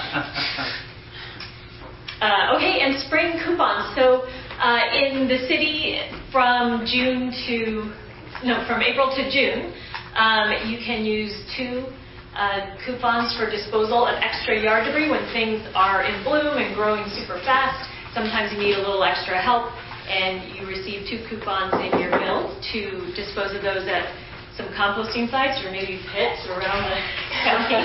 that. Okay, and spring coupons. So in the city from April to June, you can use 2 coupons for disposal of extra yard debris when things are in bloom and growing super fast. Sometimes you need a little extra help, and you receive 2 coupons in your bill to dispose of those at some composting sites or maybe pits around the county.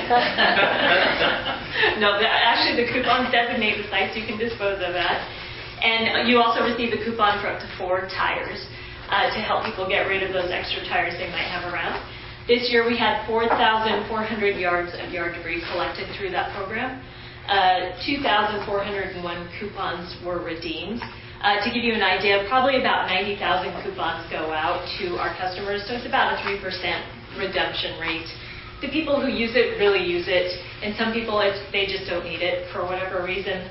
No, actually the coupons designate the sites you can dispose of at. And you also receive a coupon for up to 4 tires to help people get rid of those extra tires they might have around. This year we had 4,400 yards of yard debris collected through that program. 2,401 coupons were redeemed. To give you an idea, probably about 90,000 coupons go out to our customers, so it's about a 3% redemption rate. The people who use it really use it, and some people they just don't need it for whatever reason.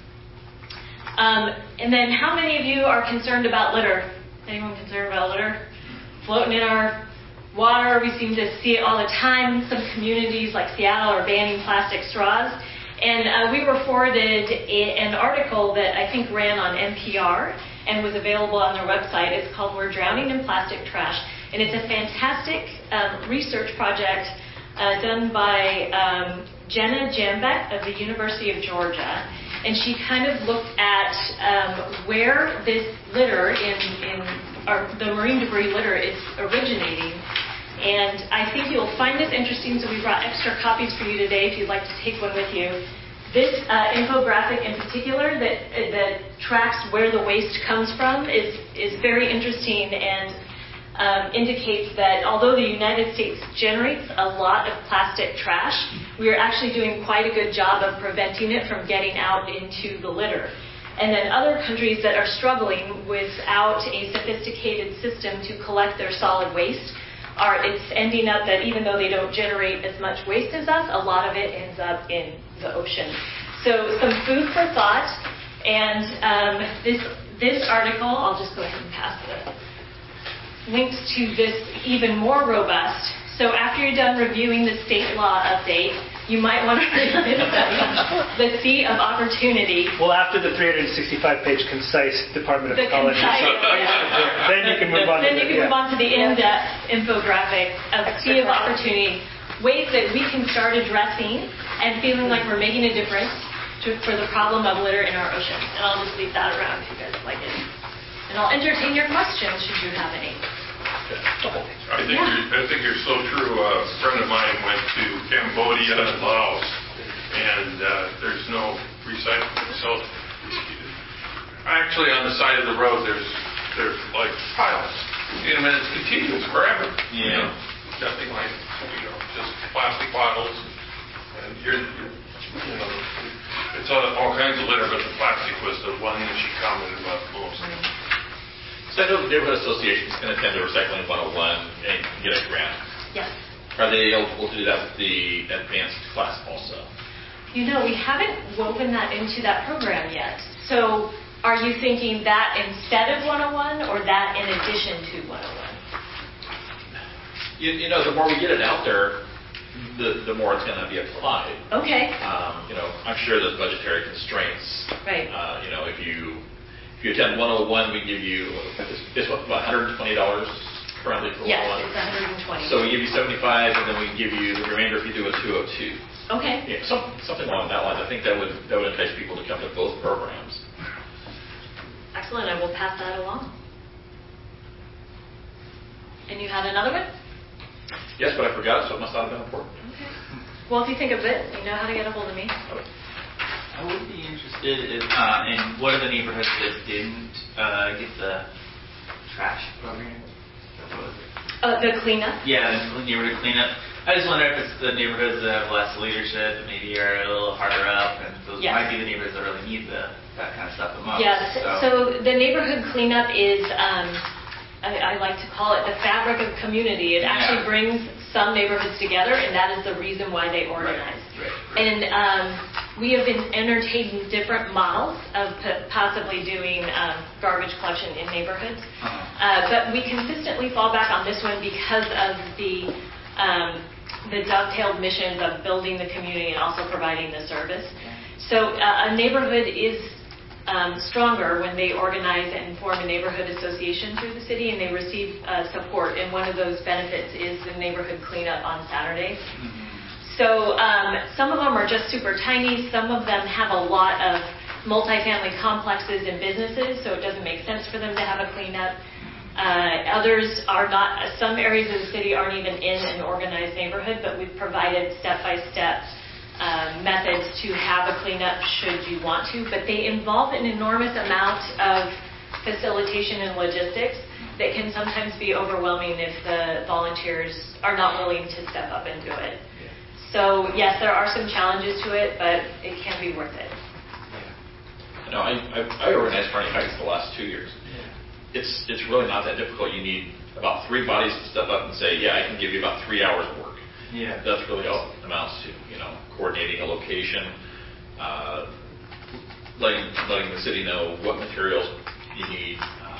And then how many of you are concerned about litter? Anyone concerned about litter? Floating in our water, we seem to see it all the time. Some communities like Seattle are banning plastic straws. And we were forwarded an article that I think ran on NPR and was available on their website. It's called We're Drowning in Plastic Trash. And it's a fantastic research project done by Jenna Jambek of the University of Georgia. And she kind of looked at where this litter the marine debris litter is originating. And I think you'll find this interesting, so we brought extra copies for you today if you'd like to take one with you. This infographic in particular that tracks where the waste comes from is very interesting and indicates that although the United States generates a lot of plastic trash, we are actually doing quite a good job of preventing it from getting out into the litter. And then other countries that are struggling without a sophisticated system to collect their solid waste, it's ending up that even though they don't generate as much waste as us, a lot of it ends up in the ocean. So some food for thought. And this article, I'll just go ahead and pass the links to this even more robust. So after you're done reviewing the state law update, you might want to read this study, The Sea of Opportunity. Well, after the 365-page concise Department of The Ecology, concise, then you can move on. Then you can move on to the in-depth infographic of Sea of Opportunity, ways that we can start addressing and feeling like we're making a difference for the problem of litter in our oceans. And I'll just leave that around if you guys like it. And I'll entertain your questions should you have any. I think you're so true. A friend of mine went to Cambodia and Laos, and there's no recycling. So actually on the side of the road there's like piles. I mean, it's continuous forever. Yeah. Nothing like, just plastic bottles. And it's all kinds of litter, but the plastic was the one that she commented about most. So I know the Neighborhood Association is going to attend the Recycling 101 and get a grant. Yes. Are they eligible to do that with the advanced class also? We haven't woven that into that program yet. So are you thinking that instead of 101 or that in addition to 101? The more we get it out there, the more it's going to be applied. Okay. I'm sure there's budgetary constraints. Right. If you attend 101, we give you, it's what, about $120 currently for 101? Yes, it's $120. So we give you $75, and then we give you the remainder if you do a 202. Okay. Yeah, something along that line. I think that would entice people to come to both programs. Excellent. I will pass that along. And you had another one? Yes, but I forgot it, so it must not have been important. Okay. Well, if you think of it, you know how to get a hold of me. I would be interested in what are the neighborhoods that didn't get the trash program? The cleanup? Yeah, the neighborhood cleanup. I just wonder if it's the neighborhoods that have less leadership, that maybe are a little harder up, and those might be the neighborhoods that really need that kind of stuff the most. Yes. So the neighborhood cleanup is, I like to call it the fabric of community. It actually brings some neighborhoods together, and that is the reason why they organize. Right. And we have been entertaining different models of possibly doing garbage collection in neighborhoods. But we consistently fall back on this one because of the dovetailed missions of building the community and also providing the service. So a neighborhood is stronger when they organize and form a neighborhood association through the city and they receive support. And one of those benefits is the neighborhood cleanup on Saturdays. So some of them are just super tiny. Some of them have a lot of multifamily complexes and businesses, so it doesn't make sense for them to have a cleanup. Others are not. Some areas of the city aren't even in an organized neighborhood, but we've provided step-by-step methods to have a cleanup should you want to. But they involve an enormous amount of facilitation and logistics that can sometimes be overwhelming if the volunteers are not willing to step up and do it. So yes, there are some challenges to it, but it can be worth it. I organized Kearney Heights the last 2 years. It's really not that difficult. You need about 3 bodies to step up and say, yeah, I can give you about 3 hours of work. Yeah. That's really all it amounts to, coordinating a location, letting the city know what materials you need,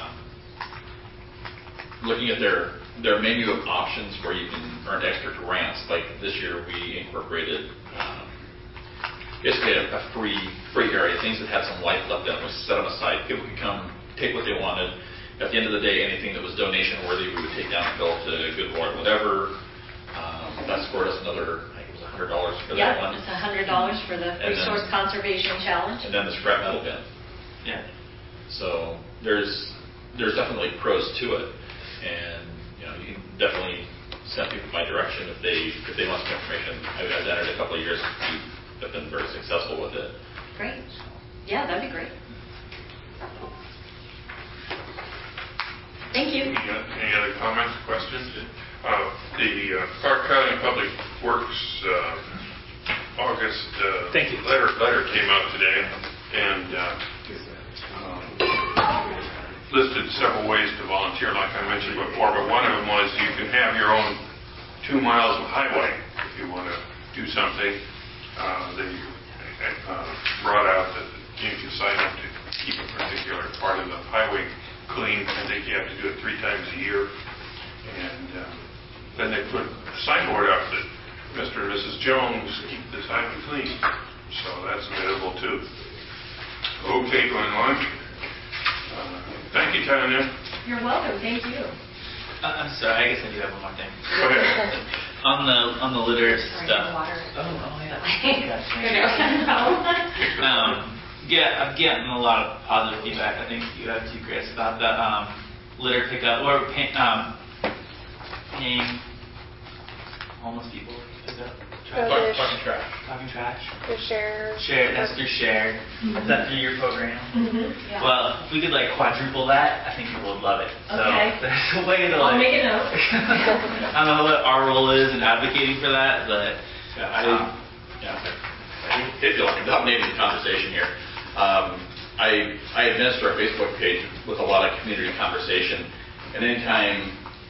looking at their menu of options where you can earn extra grants. Like this year we incorporated basically a free area, things that had some life left in them, we set them aside. People could come, take what they wanted. At the end of the day, anything that was donation worthy, we would take down and bill to Goodwill or whatever. That scored us another, I think it was $100 for that one. Yeah, it's $100 for the Resource Conservation Challenge. And then the scrap metal bin. Yeah. So there's definitely pros to it, and you can definitely send people my direction if they want some information. I've done it a couple of years. We've been very successful with it. Great. Yeah, that'd be great. Thank you. Any other comments, questions? The Clark County Public Works August Thank you. letter came out today, and listed several ways to volunteer, like I mentioned before, but one of them was you can have your own 2 miles of highway if you want to do something. They brought out that you can sign up to keep a particular part of the highway clean. I think you have to do it 3 times a year. And then they put a signboard up that Mr. and Mrs. Jones keep this highway clean. So that's available too. Okay, going on. Thank you, Tanya. You're welcome. Thank you. I'm sorry, I guess I do have one more thing. Go ahead. On the litter stuff. Water. Oh yeah. Yeah, I'm getting a lot of positive feedback. I think you have too, Chris, about the litter pickup or paying homeless people to pick up trash. Talking trash. Talking trash. The share. That's through Share. Is that through your program? Yeah. Well, if we could like quadruple that, I think people would love it. So Okay. there's a way to I'll like. make a note. I don't know what our role is in advocating for that, but I hate to like dominating the conversation here. I administer a Facebook page with a lot of community conversation, and anytime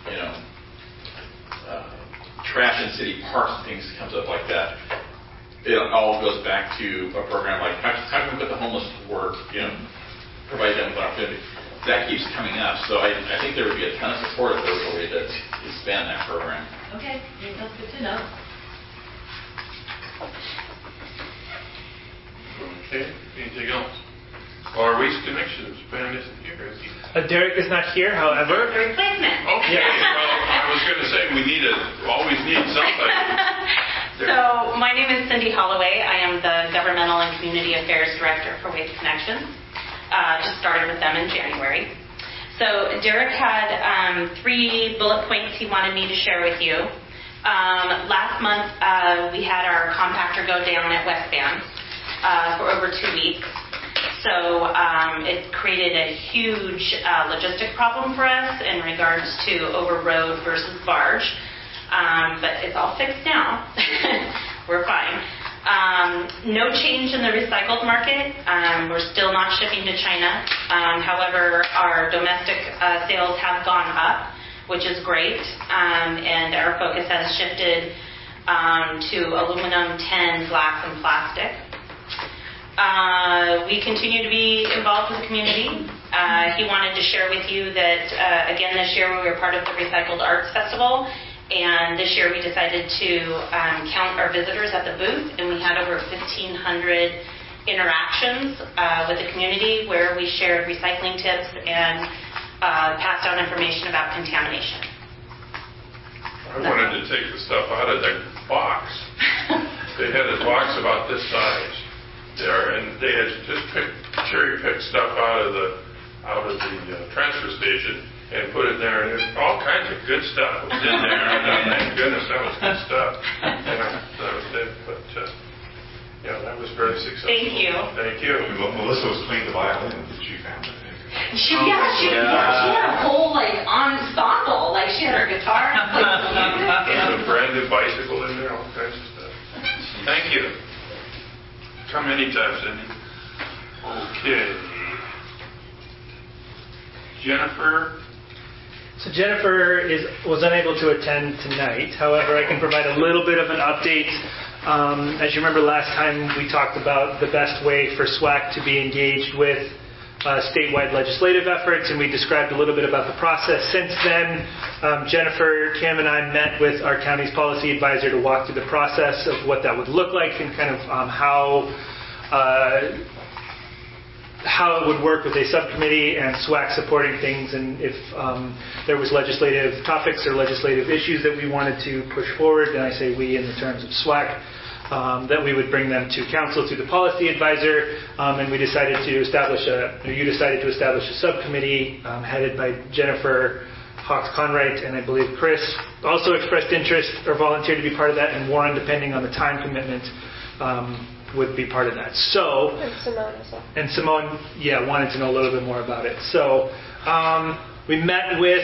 trash in city parks and things comes up like that, it all goes back to a program like how can we put the homeless to work, provide them with opportunity. That keeps coming up, so I think there would be a ton of support if there was a way to expand that program. Okay, that's good to know. Okay, anything else? Our Waste Connections band isn't here, is he? Derek is not here, however. The replacement. Okay, well, I was going to say we always need somebody. So my name is Cindy Holloway. I am the Governmental and Community Affairs Director for Waste Connections. Just started with them in January. So Derek had 3 bullet points he wanted me to share with you. Last month we had our compactor go down at West Van for over 2 weeks. So it created a huge logistic problem for us in regards to over road versus barge. But it's all fixed now. We're fine. No change in the recycled market. We're still not shipping to China. However, our domestic sales have gone up, which is great. And our focus has shifted to aluminum, tin, glass, and plastic. We continue to be involved with the community. He wanted to share with you that, again, this year we were part of the Recycled Arts Festival, and this year we decided to count our visitors at the booth, and we had over 1,500 interactions with the community where we shared recycling tips and passed out information about contamination. I wanted to take the stuff out of the box. They had a box about this size there, and they had just cherry-picked stuff out of the transfer station and put it there, and there's all kinds of good stuff was in there. I thought, thank goodness, that was good stuff. That was it. But that was very successful. Thank you. Thank you. Melissa was playing the violin that she found, I think. She had a whole ensemble. She had her guitar. There's a brand new bicycle in there, all kinds of stuff. Thank you. Come anytime, Cindy. Okay. Jennifer. So Jennifer was unable to attend tonight. However, I can provide a little bit of an update. As you remember last time, we talked about the best way for SWAC to be engaged with statewide legislative efforts, and we described a little bit about the process. Since then, Jennifer, Kim, and I met with our county's policy advisor to walk through the process of what that would look like and kind of how it would work with a subcommittee and SWAC supporting things, and if there was legislative topics or legislative issues that we wanted to push forward, and I say we in the terms of SWAC, that we would bring them to council through the policy advisor, and you decided to establish a subcommittee headed by Jennifer Hawks-Conwright, and I believe Chris also expressed interest or volunteered to be part of that, and Warren, depending on the time commitment, would be part of that. So, And Simone as well. and Simone, wanted to know a little bit more about it. So, we met with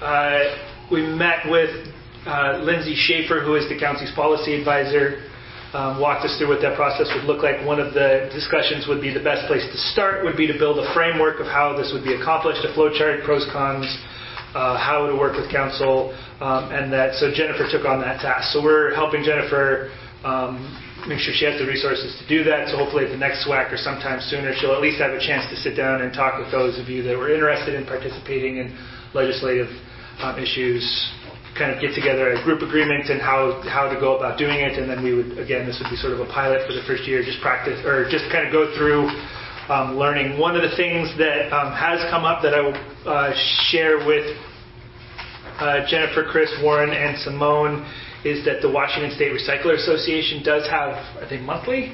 Lindsay Schaefer, who is the county's policy advisor. walked us through what that process would look like. One of the discussions would be the best place to start would be to build a framework of how this would be accomplished, a flow chart, pros, cons, how to work with council, and so Jennifer took on that task. So we're helping Jennifer make sure she has the resources to do that. So hopefully at the next SWAC or sometime sooner, she'll at least have a chance to sit down and talk with those of you that were interested in participating in legislative issues, kind of get together a group agreement and how to go about doing it. And then we would, again, this would be sort of a pilot for the first year, just practice or just kind of go through learning. One of the things that has come up that I will share with Jennifer, Chris, Warren, and Simone is that the Washington State Recycler Association does have, I think monthly,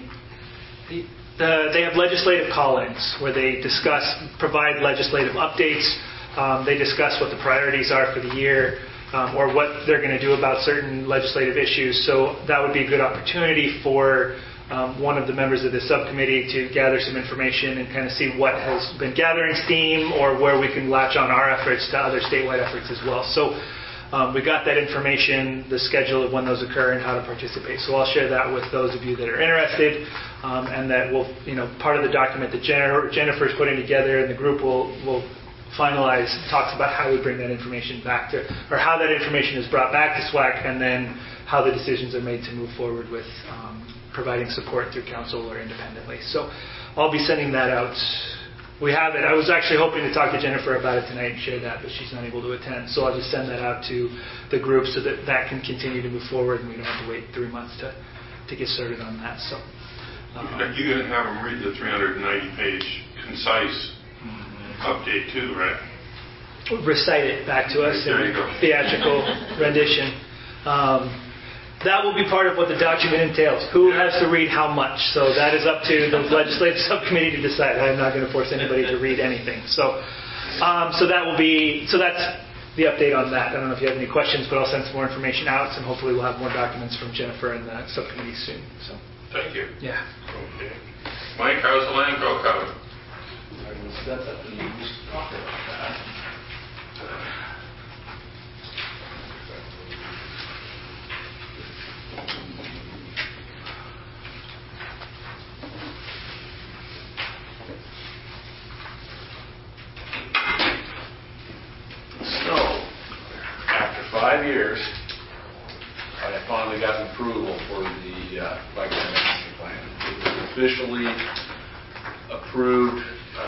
they have legislative call-ins where they provide legislative updates. They discuss what the priorities are for the year or what they're going to do about certain legislative issues. So that would be a good opportunity for one of the members of the subcommittee to gather some information and kind of see what has been gathering steam or where we can latch on our efforts to other statewide efforts as well. So we got that information, the schedule of when those occur and how to participate. So I'll share that with those of you that are interested, and that will, part of the document that Jennifer's putting together and the group will finalize talks about how we bring that information back to, or how that information is brought back to SWAC, and then how the decisions are made to move forward with providing support through council or independently. So I'll be sending that out. We have it. I was actually hoping to talk to Jennifer about it tonight and share that, but she's not able to attend. So I'll just send that out to the group so that that can continue to move forward and we don't have to wait 3 months to get started on that. So you're going to have them read the 390-page concise update too, right? Recite it back to us in theatrical rendition. That will be part of what the document entails. Who has to read how much? So that is up to the legislative subcommittee to decide. I am not going to force anybody to read anything. So that's the update on that. I don't know if you have any questions, but I'll send some more information out, and hopefully we'll have more documents from Jennifer and the subcommittee soon. So thank you. Yeah. Okay. Mike, how's the landfill coming? I will set up the news to talk about that. After 5 years, I finally got an approval for the Bike Lane Master Plan. It was officially approved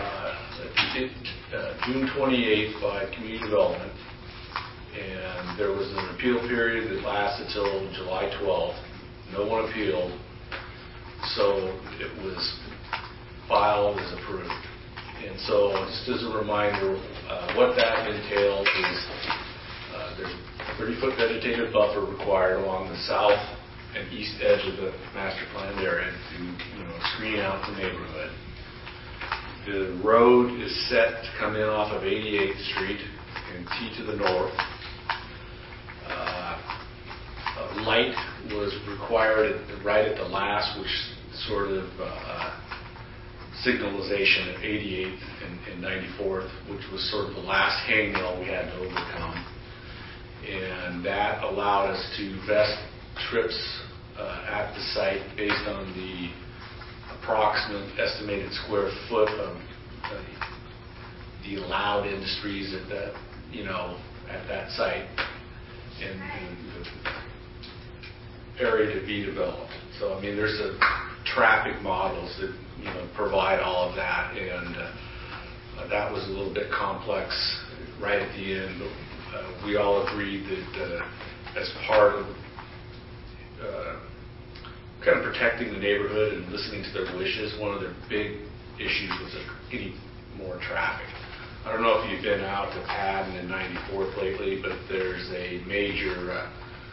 June 28th by Community Development, and there was an appeal period that lasted till July 12th. No one appealed, so it was filed as approved. And so, just as a reminder, what that entails is there's a 30-foot vegetative buffer required along the south and east edge of the master planned area to screen out the neighborhood. The road is set to come in off of 88th Street and T to the north. A light was required right at the last, which sort of signalization at 88th and 94th, which was sort of the last hangnail we had to overcome. And that allowed us to vest trips at the site based on the approximate estimated square foot of the allowed industries at that, at that site and the area to be developed. So, I mean, there's traffic models that, provide all of that, and that was a little bit complex right at the end, but we all agreed that as part of kind of protecting the neighborhood and listening to their wishes, one of their big issues was any more traffic. I don't know if you've been out to Padden and 94th lately, but there's a major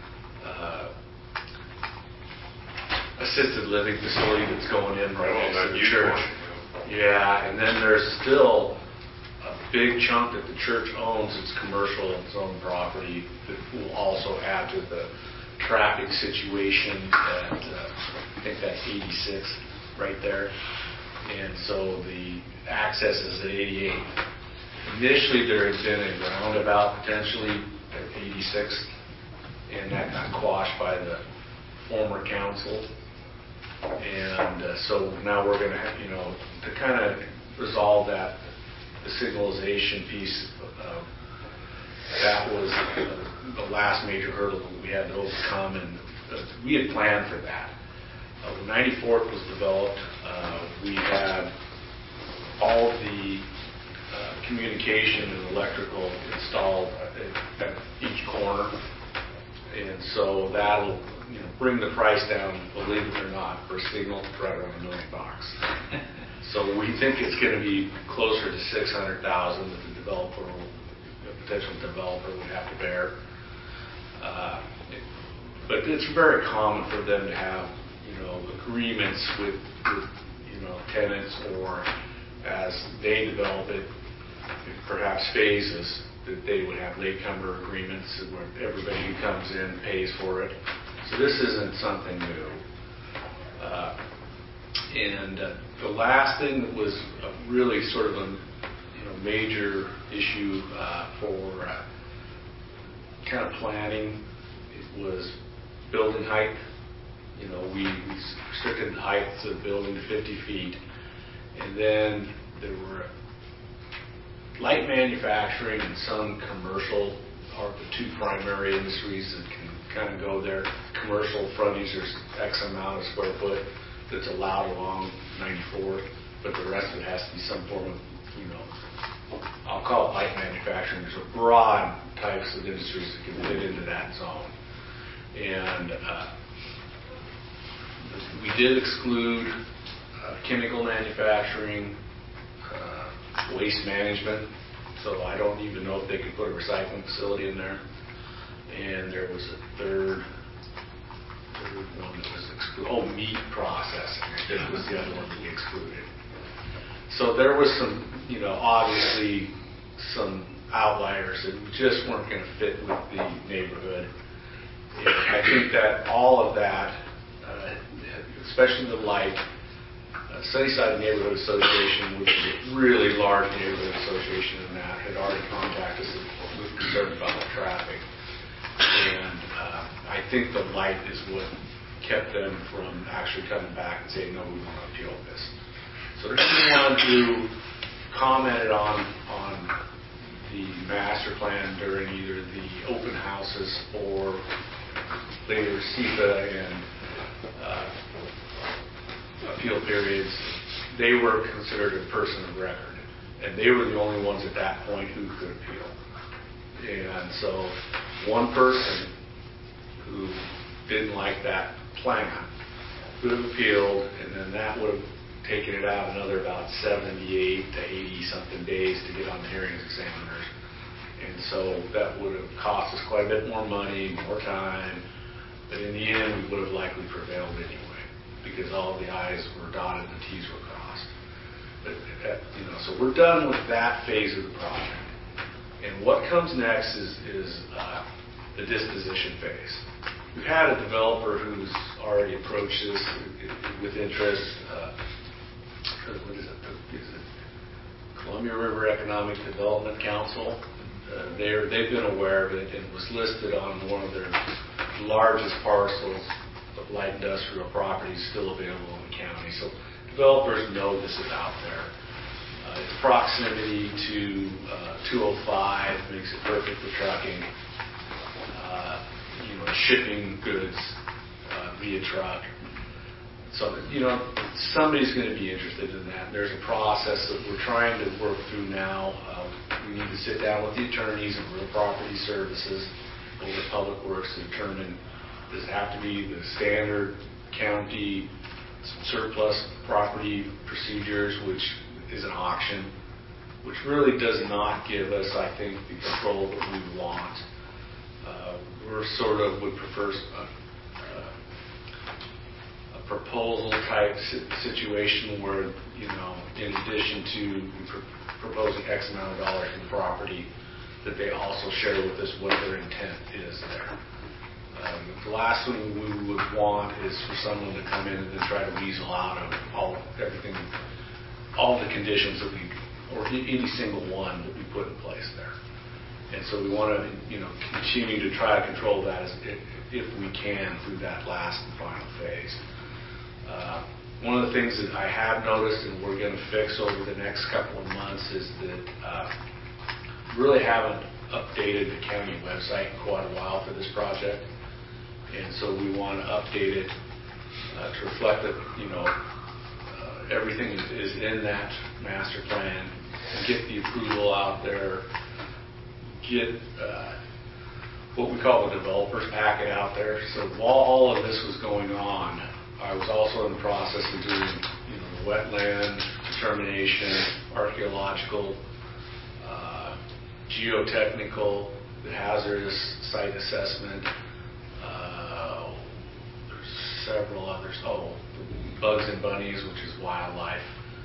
assisted living facility that's going in right next to the church. Yeah, and then there's still a big chunk that the church owns. It's commercial, its own property, that will also add to the traffic situation at, I think that's 86 right there. And so the access is at 88. Initially, there had been a roundabout potentially at 86, and that got quashed by the former council. And so now we're going to have, to kind of resolve that, the signalization piece, that was the last major hurdle that we had to overcome, and we had planned for that. When 94th was developed, we had all the communication and electrical installed at each corner, and so that'll bring the price down, believe it or not, for a signal right around $1 million. So we think it's going to be closer to $600,000 that the potential developer would have to bear. But it's very common for them to have agreements with tenants, or as they develop it, perhaps phases, that they would have latecomer agreements where everybody who comes in pays for it. So this isn't something new. And the last thing that was really sort of a major issue for kind of planning, it was building height. We restricted the height of the building to 50 feet. And then there were light manufacturing and some commercial are the two primary industries that can kind of go there. Commercial frontage, there's X amount of square foot that's allowed along 94th, but the rest of it has to be some form of, I'll call it light manufacturing. There's a broad types of industries that can fit into that zone. And we did exclude chemical manufacturing, waste management, so I don't even know if they could put a recycling facility in there. And there was a third one that was excluded. Meat processing. That was the other one that we excluded. So there was some, obviously some outliers that just weren't going to fit with the neighborhood. And I think that all of that, especially the light, Sunnyside Neighborhood Association, which is a really large neighborhood association, in that had already contacted us with concern about the traffic. And I think the light is what kept them from actually coming back and saying, no, we want to appeal this. So there's anyone who commented on the master plan during either the open houses or later SEPA and appeal periods. They were considered a person of record, and they were the only ones at that point who could appeal. And so one person who didn't like that plan could have appealed, and then that would have taken it out another about 78 to 80 something days to get on the hearings examiners. And so that would have cost us quite a bit more money, more time, but in the end we would have likely prevailed anyway, because all the I's were dotted and the T's were crossed. But, so we're done with that phase of the project. And what comes next is the disposition phase. We've had a developer who's already approached this with interest. What is it? Is it Columbia River Economic Development Council? They've been aware of it, and it was listed on one of their largest parcels of light industrial properties still available in the county. So developers know this is out there. Its proximity to 205 makes it perfect for trucking, shipping goods via truck. So, somebody's going to be interested in that. There's a process that we're trying to work through now. We need to sit down with the attorneys and Real Property Services over Public Works to determine, does it have to be the standard county surplus property procedures, which is an auction, which really does not give us, I think, the control that we want. We're sort of would prefer a proposal type situation where, in addition to proposing X amount of dollars for the property, that they also share with us what their intent is there. The last thing we would want is for someone to come in and then try to weasel out of all the conditions that or any single one that we put in place there. And so we want to, continue to try to control that if we can through that last and final phase. One of the things that I have noticed and we're going to fix over the next couple of months is that really haven't updated the county website in quite a while for this project. And so we want to update it to reflect that, everything is in that master plan, get the approval out there, get what we call the developer's packet out there. So while all of this was going on, I was also in the process of doing, the wetland determination, archaeological, geotechnical, the hazardous site assessment. There's several others. Bugs and bunnies, which is wildlife.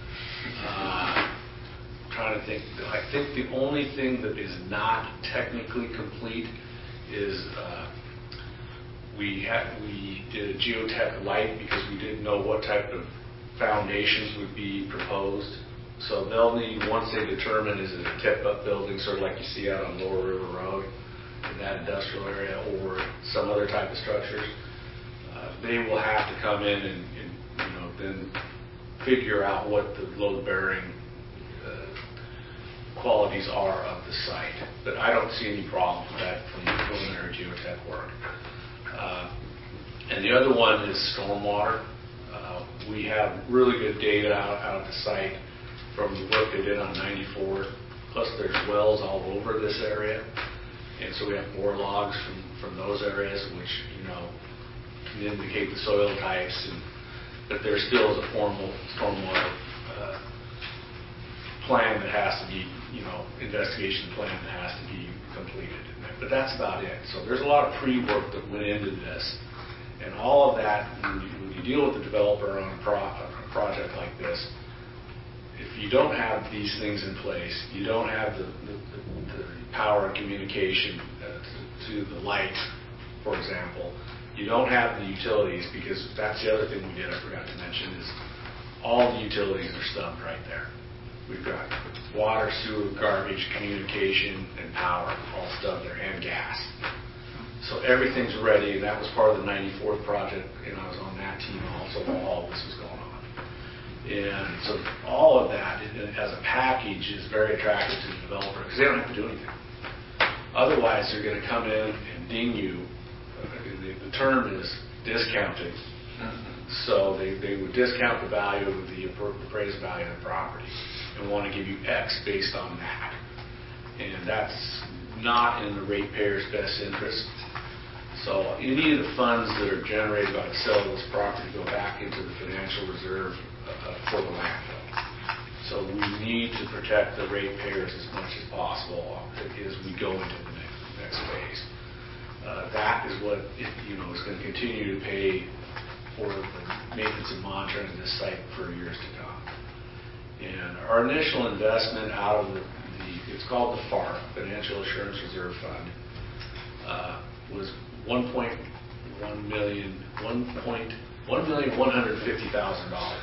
Trying to think. I think the only thing that is not technically complete is we did a geotech light because we didn't know what type of foundations would be proposed. So they'll need, once they determine is it a tip-up building, sort of like you see out on Lower River Road in that industrial area, or some other type of structures, they will have to come in and then figure out what the load-bearing qualities are of the site. But I don't see any problem with that from the preliminary geotech work. And the other one is stormwater. We have really good data out at the site from the work they did on 94. Plus there's wells all over this area. And so we have bore logs from those areas, which, can indicate the soil types. But there still is a formal stormwater plan that has to be, investigation plan that has to be completed. But that's about it. So there's a lot of pre-work that went into this. And all of that, when you deal with the developer on a project like this, if you don't have these things in place, you don't have the power and communication to the light, for example, you don't have the utilities, because that's the other thing we did, I forgot to mention, is all the utilities are stubbed right there. We've got water, sewer, garbage, communication, and power all stubbed there, and gas. So everything's ready, and that was part of the 94th project, and I was on that team also while all this was going on. And so all of that, as a package, is very attractive to the developer, because they don't have to do anything. Otherwise, they're going to come in and ding you. The term is discounting. So they would discount the value of the appraised value of the property and want to give you X based on that. And that's not in the ratepayer's best interest. So any of the funds that are generated by the sale of this property go back into the financial reserve for the landfill. So we need to protect the ratepayers as much as possible as we go into the next phase. That is what is going to continue to pay for the maintenance and monitoring of this site for years to come. And our initial investment out of it's called the FARF, Financial Assurance Reserve Fund, was $1,150,000.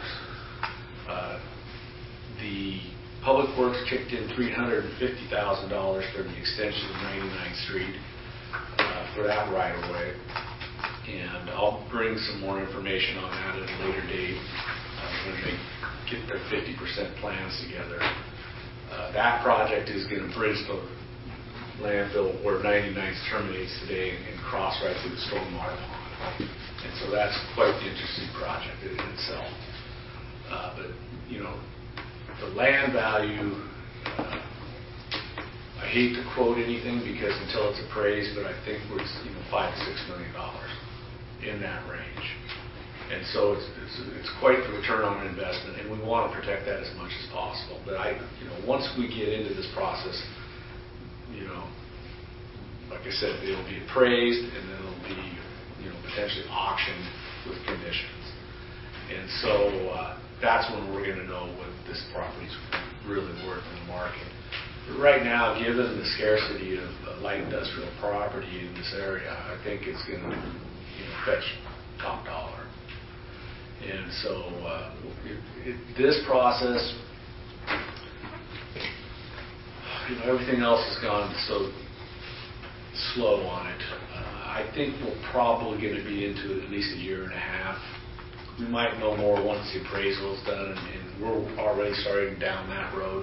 The Public Works kicked in $350,000 for the extension of 99th Street for that right of way. And I'll bring some more information on that at a later date when they get their 50% plans together. That project is going to bridge the landfill where 99th terminates today and cross right through the stormwater pond. And so that's quite the interesting project in itself. But, the land value, I hate to quote anything because until it's appraised, but I think it's $5 to $6 million in that range. And so it's quite the return on investment, and we want to protect that as much as possible. But once we get into this process, like I said, it'll be appraised and then it'll be, potentially auctioned with conditions. And so that's when we're going to know what this property's really worth in the market. But right now, given the scarcity of light industrial property in this area, I think it's going to fetch top dollar. And so this process, everything else has gone so slow on it. I think we're probably going to be into it at least a year and a half we might know more once the appraisal is done, and we're already starting down that road.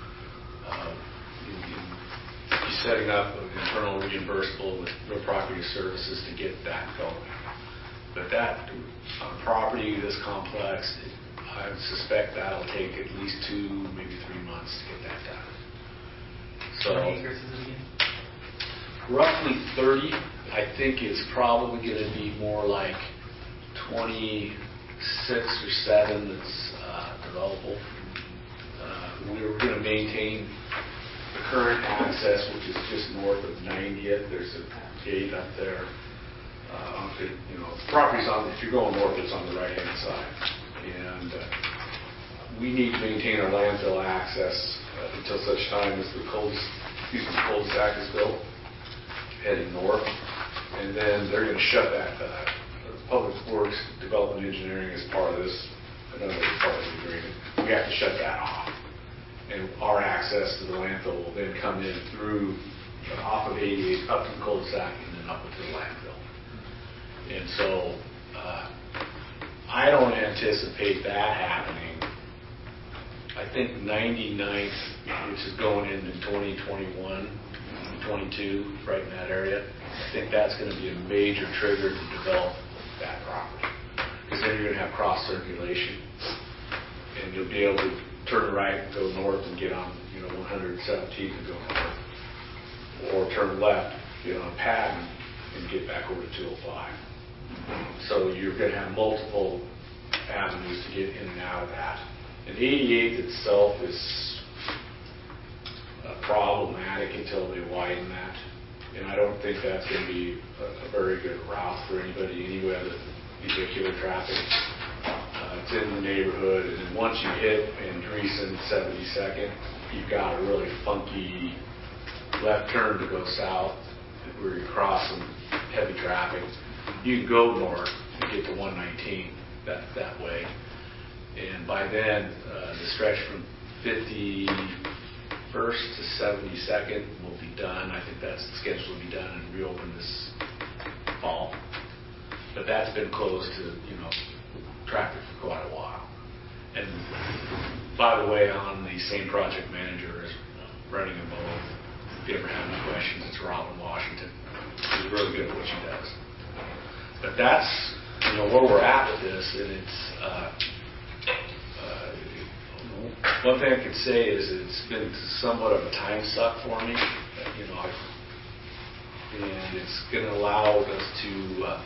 He's setting up an internal reimbursable with real property services to get that going. But that, on a property this complex, I would suspect that'll take at least 2, maybe 3 months to get that done. So, How many acres is it again? roughly 30, I think is probably going to be more like 26 or 7 that's developable. We're going to maintain the current access, which is just north of 90th. There's a gate up there. Property's on, if you're going north, it's on the right-hand side. And we need to maintain our landfill access until such time as the cul-de-sac is built, heading north. And then they're going to shut that. Public Works Development Engineering is part of this, another part of the agreement. We have to shut that off. And our access to the landfill will then come in through, off of 88 up to the cul-de-sac and then up into the landfill. And so I don't anticipate that happening. I think 99th, which is going into 2021, 22, right in that area, I think that's going to be a major trigger to develop that property. Because then you're going to have cross circulation, and you'll be able to turn right and go north and get on 117 and go north, or turn left, get on Patton and get back over to 205. So you're going to have multiple avenues to get in and out of that. And 88 itself is problematic until they widen that. And I don't think that's going to be a very good route for anybody anyway, the vehicular traffic. It's in the neighborhood, and then once you hit Andreessen 72nd, you've got a really funky left turn to go south where you're crossing heavy traffic. You can go north and get to 119 that way. And by then, the stretch from 51st to 72nd will be done. I think that's scheduled to be done and reopen this fall. But that's been closed to, traffic for quite a while. And by the way, I'm the same project manager as running them both. If you ever have any questions, it's Robin Washington. She's really good at what she does. But that's where we're at with this, and it's one thing I could say is it's been somewhat of a time suck for me. And it's going to allow us to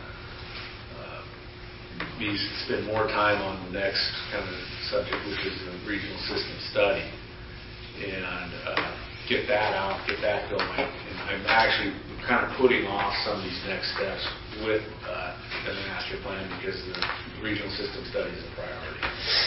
spend more time on the next kind of subject, which is the regional system study, and get that out, get that going. And I'm actually kind of putting off some of these next steps with the master plan because the regional system study is a priority.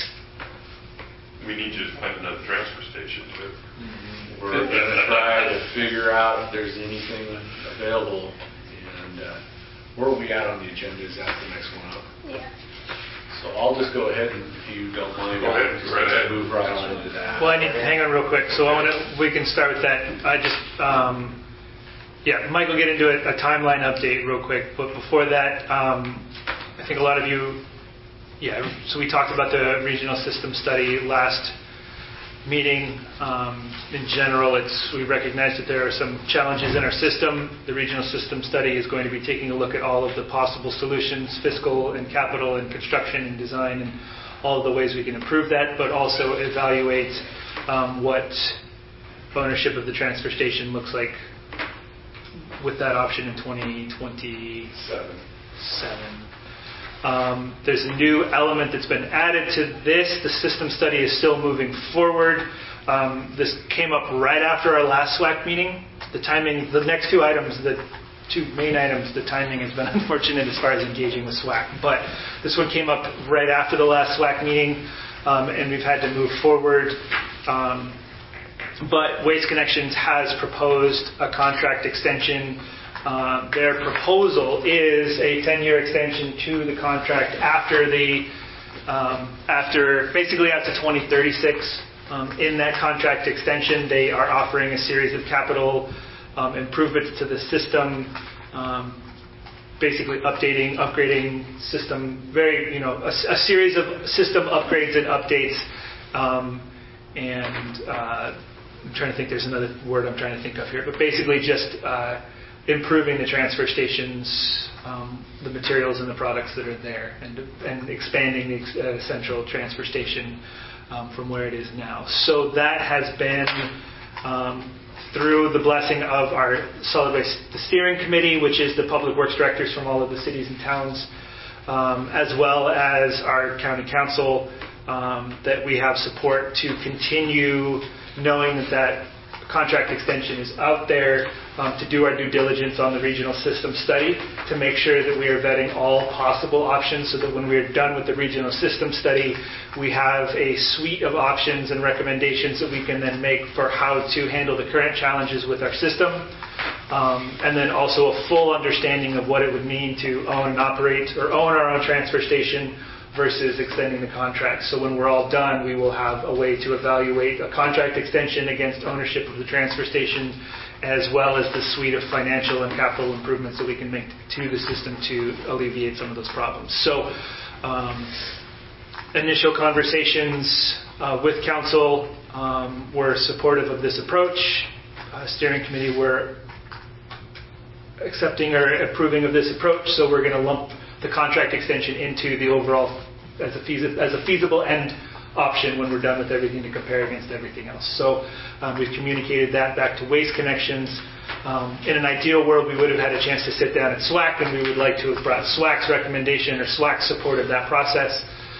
We need you to plant another transfer station too. We're going to try to figure out if there's anything available, and where are we at on the agenda? Is that the next one up? Yeah. So I'll just go ahead, and if you don't mind, Go ahead, just right ahead. move right on into that. Well, I need to hang on real quick. So we can start with that. I just, Mike will get into a timeline update real quick. But before that, I think a lot of you, so we talked about the regional system study last meeting. In general, we recognize that there are some challenges in our system. The regional system study is going to be taking a look at all of the possible solutions, fiscal and capital and construction and design, and all of the ways we can improve that, but also evaluate what ownership of the transfer station looks like with that option in 2027. There's a new element that's been added to this. The system study is still moving forward. This came up right after our last SWAC meeting. The timing, the next two items, the two main items, the timing has been unfortunate as far as engaging with SWAC. But this one came up right after the last SWAC meeting, and we've had to move forward. But Waste Connections has proposed a contract extension. Their proposal is a 10-year extension to the contract after basically after 2036. In that contract extension, they are offering a series of capital improvements to the system. basically upgrading system, a series of system upgrades and updates. I'm trying to think, there's another word I'm trying to think of here, but basically just improving the transfer stations, the materials and the products that are there, and expanding the central transfer station from where it is now. So that has been through the blessing of our solid waste steering committee, which is the public works directors from all of the cities and towns, as well as our county council, that we have support to continue knowing that contract extension is out there, to do our due diligence on the regional system study, to make sure that we are vetting all possible options so that when we're done with the regional system study, we have a suite of options and recommendations that we can then make for how to handle the current challenges with our system. And then also a full understanding of what it would mean to own and operate or own our own transfer station versus extending the contract. So when we're all done, we will have a way to evaluate a contract extension against ownership of the transfer station, as well as the suite of financial and capital improvements that we can make to the system to alleviate some of those problems. So initial conversations with council were supportive of this approach. Steering committee were accepting or approving of this approach, so we're going to lump the contract extension into the overall as a feasible end option when we're done with everything to compare against everything else. So we've communicated that back to Waste Connections. In an ideal world, we would have had a chance to sit down at SWAC, and we would like to have brought SWAC's recommendation or SWAC's support of that process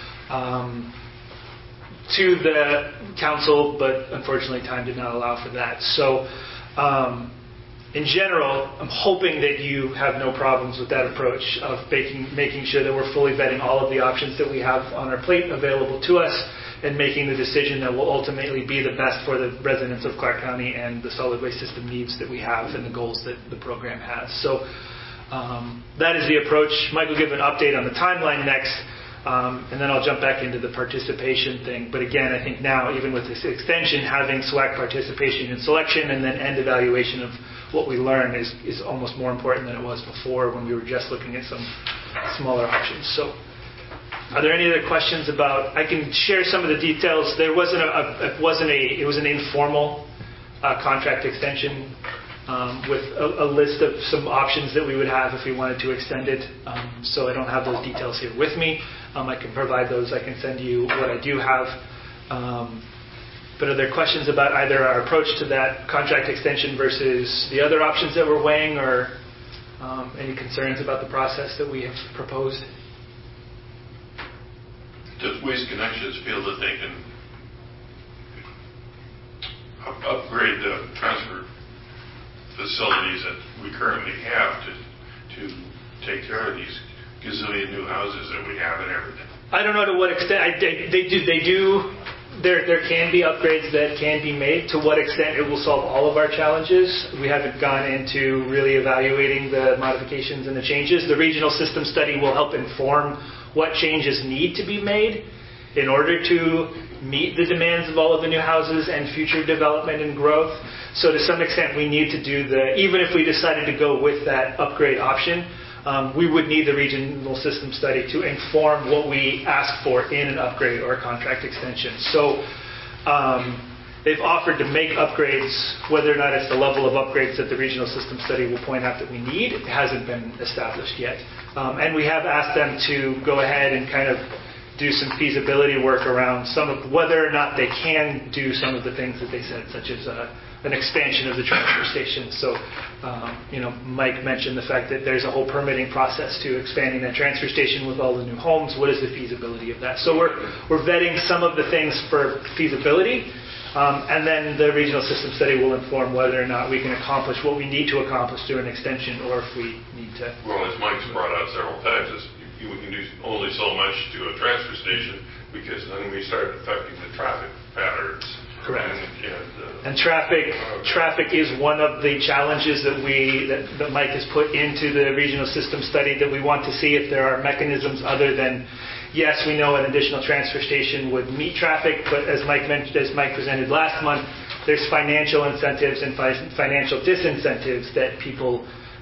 to the council, but unfortunately time did not allow for that. So in general, I'm hoping that you have no problems with that approach of making sure that we're fully vetting all of the options that we have on our plate available to us and making the decision that will ultimately be the best for the residents of Clark County and the solid waste system needs that we have and the goals that the program has. So that is the approach. Mike will give an update on the timeline next, and then I'll jump back into the participation thing. But again, I think now, even with this extension, having SWAC participation in selection and then end evaluation of what we learn is almost more important than it was before when we were just looking at some smaller options. So are there any other questions about, I can share some of the details. There wasn't it was an informal contract extension with a list of some options that we would have if we wanted to extend it. So I don't have those details here with me. I can provide those. I can send you what I do have. But are there questions about either our approach to that contract extension versus the other options that we're weighing, or any concerns about the process that we have proposed? Does Waste Connections feel that they can upgrade the transfer facilities that we currently have to take care of these gazillion new houses that we have and everything? I don't know to what extent. They do. There can be upgrades that can be made. To what extent it will solve all of our challenges, we haven't gone into really evaluating the modifications and the changes. The regional system study will help inform what changes need to be made in order to meet the demands of all of the new houses and future development and growth. So to some extent, we need to do even if we decided to go with that upgrade option, we would need the regional system study to inform what we ask for in an upgrade or a contract extension. So they've offered to make upgrades. Whether or not it's the level of upgrades that the regional system study will point out that we need, it hasn't been established yet. And we have asked them to go ahead and kind of do some feasibility work around some of whether or not they can do some of the things that they said, such as an expansion of the transfer station. So, Mike mentioned the fact that there's a whole permitting process to expanding that transfer station with all the new homes. What is the feasibility of that? So we're vetting some of the things for feasibility, and then the regional system study will inform whether or not we can accomplish what we need to accomplish through an extension, or if we need to. Well, as Mike's brought out several times, we can do only so much to a transfer station, because then we start affecting the traffic patterns. Correct. And traffic is one of the challenges that Mike has put into the regional system study, that we want to see if there are mechanisms other than, yes, we know an additional transfer station would meet traffic, but as Mike presented last month, there's financial incentives and financial disincentives that people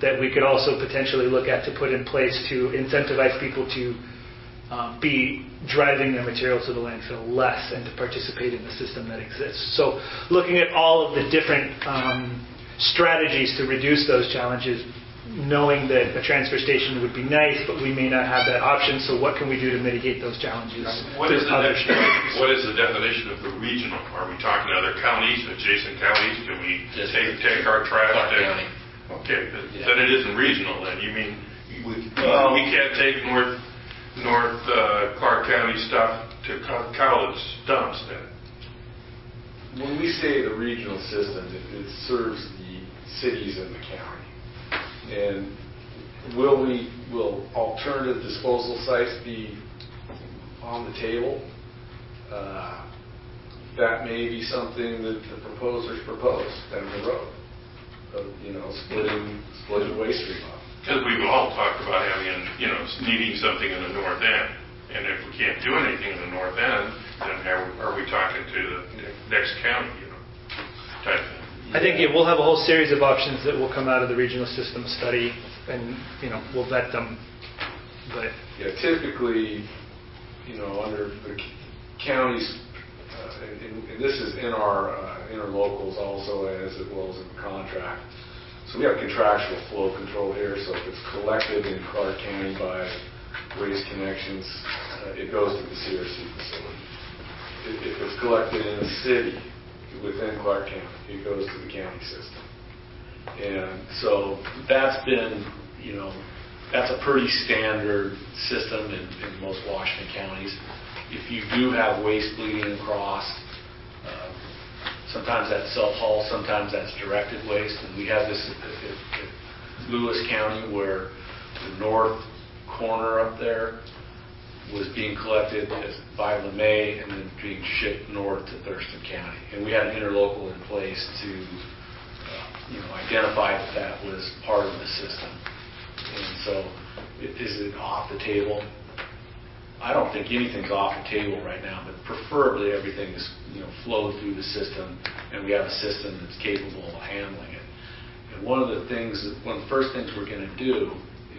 that we could also potentially look at to put in place to incentivize people to be driving their material to the landfill less and to participate in the system that exists. So looking at all of the different strategies to reduce those challenges, knowing that a transfer station would be nice, but we may not have that option, so what can we do to mitigate those challenges? What is the definition of the regional? Are we talking other counties, adjacent counties? Can we take our trash to... Okay, then it isn't regional then. You mean we can't take North Clark County stuff to Cowlitz dumps then? When we say the regional system, it serves the cities in the county. And will alternative disposal sites be on the table? That may be something that the proposers propose down the road, splitting waste stream up. Because we've all talked about having, needing something in the north end. And if we can't do anything in the north end, then are we talking to the next county, type thing? I think we'll have a whole series of options that will come out of the regional system study, and we'll vet them. But typically, under the counties, and this is in our interlocals also, as well as in the contract. So we have contractual flow control here. So if it's collected in Clark County by Waste Connections, it goes to the CRC facility. If it's collected in a city within Clark County, it goes to the county system. And so that's been, that's a pretty standard system in most Washington counties. If you do have waste bleeding across, sometimes that's self-haul, sometimes that's directed waste. And we have this at Lewis County where the north corner up there was being collected by LeMay and then being shipped north to Thurston County. And we had an interlocal in place to identify that was part of the system. And so is it off the table? I don't think anything's off the table right now, but preferably everything is flowed through the system, and we have a system that's capable of handling it. And one of the first things we're going to do,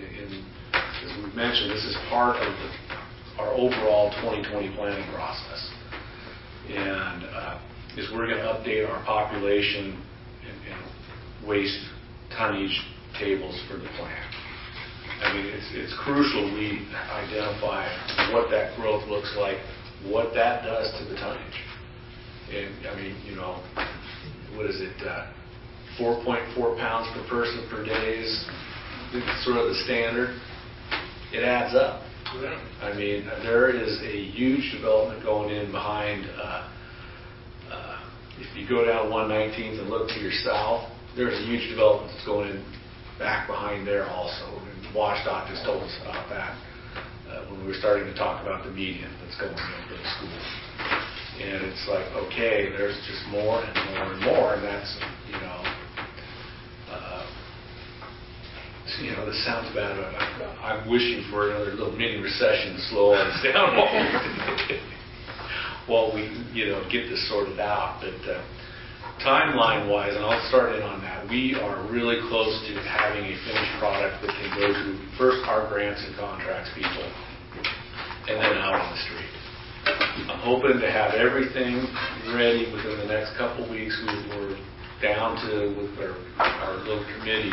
as we've mentioned, this is part of our overall 2020 planning process, and is we're going to update our population and waste tonnage tables for the plant. I mean, it's crucial we identify what that growth looks like, what that does to the tonnage. And I mean, what is it, 4.4 pounds per person per day is sort of the standard. It adds up. Yeah. I mean, there is a huge development going in behind, if you go down 119th and look to your south, there's a huge development that's going in back behind there also. And WashDOT just told us about that when we were starting to talk about the median that's going into the school. And it's like, okay, there's just more and more and more, and that's, this sounds bad, but I'm wishing for another little mini recession to slow us down while we, get this sorted out. But timeline-wise, and I'll start in on that, we are really close to having a finished product that can go to first our grants and contracts people, and then out on the street. I'm hoping to have everything ready within the next couple weeks. We're down to with our little committee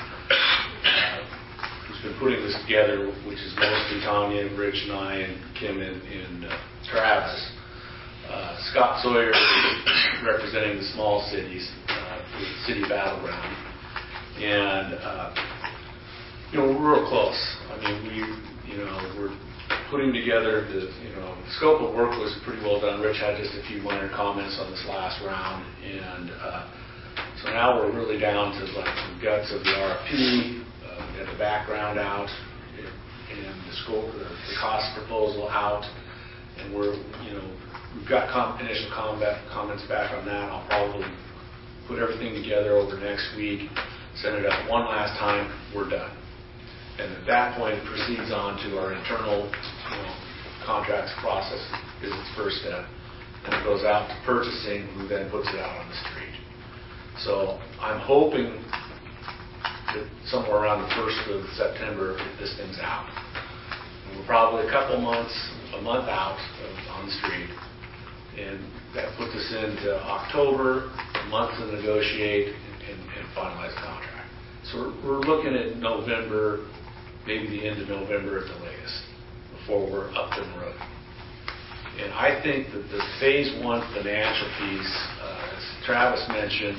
who's been putting this together, which is mostly Tanya and Rich and I and Kim and Travis. Scott Sawyer representing the small cities, the city battleground, and we're real close. I mean, we're putting together the scope of work was pretty well done. Rich had just a few minor comments on this last round, and so now we're really down to like the guts of the RFP, we got the background out, and the scope, the cost proposal out, and we've got initial comments back on that. I'll probably put everything together over next week, send it out one last time, we're done. And at that point, it proceeds on to our internal contracts process is its first step. And it goes out to purchasing, who then puts it out on the street. So I'm hoping that somewhere around the 1st of September, this thing's out. And we're probably a month out on the street. And that puts us into October, a month to negotiate and finalize the contract. So we're looking at November, maybe the end of November at the latest, before we're up and running. And I think that the phase 1 financial piece, as Travis mentioned,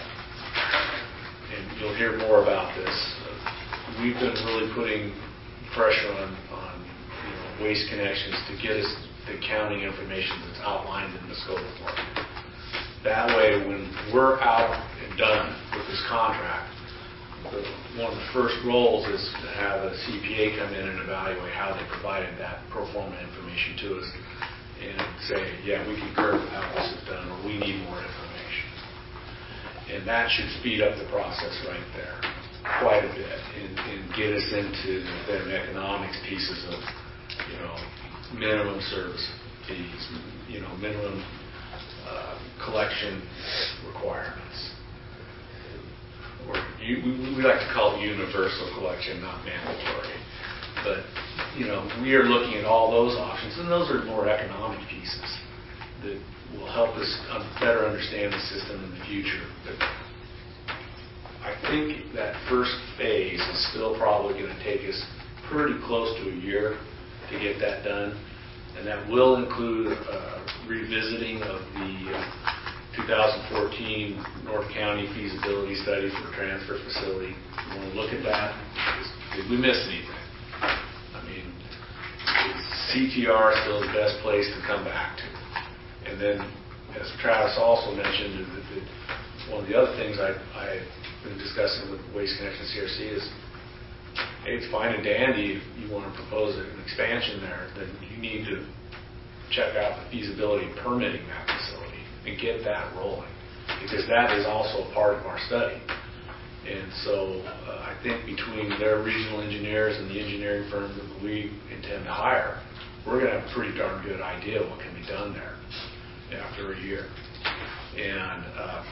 and you'll hear more about this, we've been really putting pressure on Waste Connections to get us the accounting information that's outlined in the scope of work. That way, when we're out and done with this contract, one of the first roles is to have a CPA come in and evaluate how they provided that pro forma information to us and say, yeah, we concur with how this is done, or we need more information. And that should speed up the process right there quite a bit and get us into the economics pieces of, minimum service fees, minimum collection requirements. Or we like to call it universal collection, not mandatory. But, we are looking at all those options, and those are more economic pieces that will help us better understand the system in the future. But I think that first phase is still probably going to take us pretty close to a year to get that done, and that will include revisiting of the 2014 North County feasibility study for the transfer facility. We want to look at that. Did we miss anything? I mean, is CTR still the best place to come back to? And then, as Travis also mentioned, one of the other things I've been discussing with Waste Connections CRC is, hey, it's fine and dandy if you want to propose an expansion there, then you need to check out the feasibility of permitting that facility and get that rolling, because that is also a part of our study. And so I think between their regional engineers and the engineering firm that we intend to hire, we're going to have a pretty darn good idea what can be done there after a year. And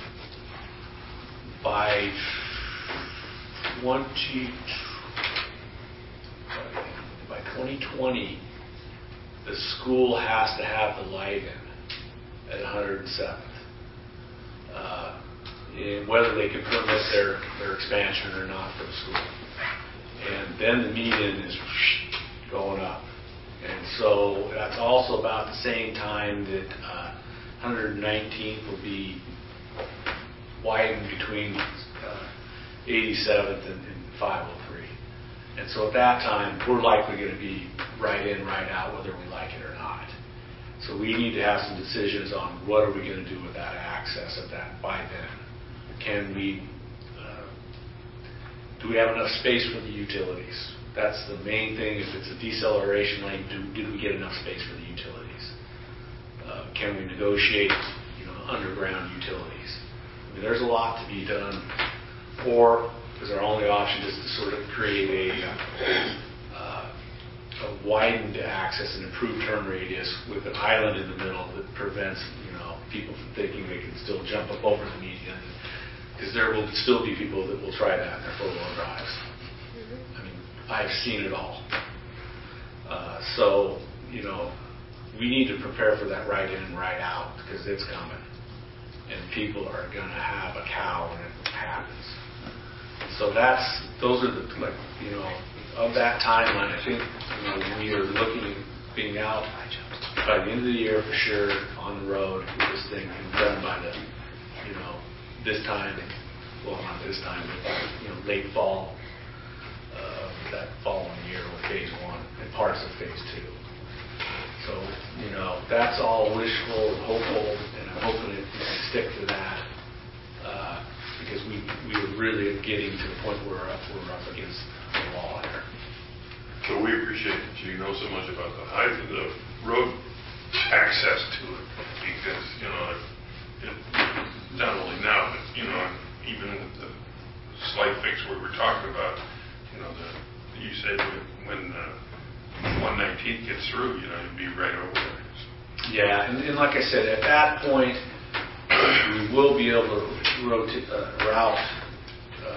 by 2020, the school has to have the light in at 107th. Whether they can permit their expansion or not for the school. And then the median is going up. And so that's also about the same time that 119th will be widened between 87th and 503. And so at that time, we're likely going to be right in, right out, whether we like it or not. So we need to have some decisions on what are we going to do with that access at that by then. Can we, do we have enough space for the utilities? That's the main thing. If it's a deceleration lane, did we get enough space for the utilities? Can we negotiate, underground utilities? I mean, there's a lot to be done. Or is our only option just to sort of create a widened access and improved turn radius with an island in the middle that prevents, people from thinking they can still jump up over the median? Because there will still be people that will try that in their four-wheel drives. I mean, I've seen it all. So, we need to prepare for that right in and right out, because it's coming. And people are going to have a cow when it happens. So those are of that timeline, I think, we are looking at being out by the end of the year for sure on the road with this thing and done by the, this time, well, not this time, but, late fall, that following year with phase 1 and parts of phase 2. So, that's all wishful and hopeful, and I'm hoping it can stick to that, because we are really getting to the point where we're up against the wall here. So we appreciate that you know so much about the road access to it, because, not only now, but, even the slight fix we were talking about, you said when 119th gets through, you'd be right over there. So. Yeah, and like I said, at that point, we will be able to route the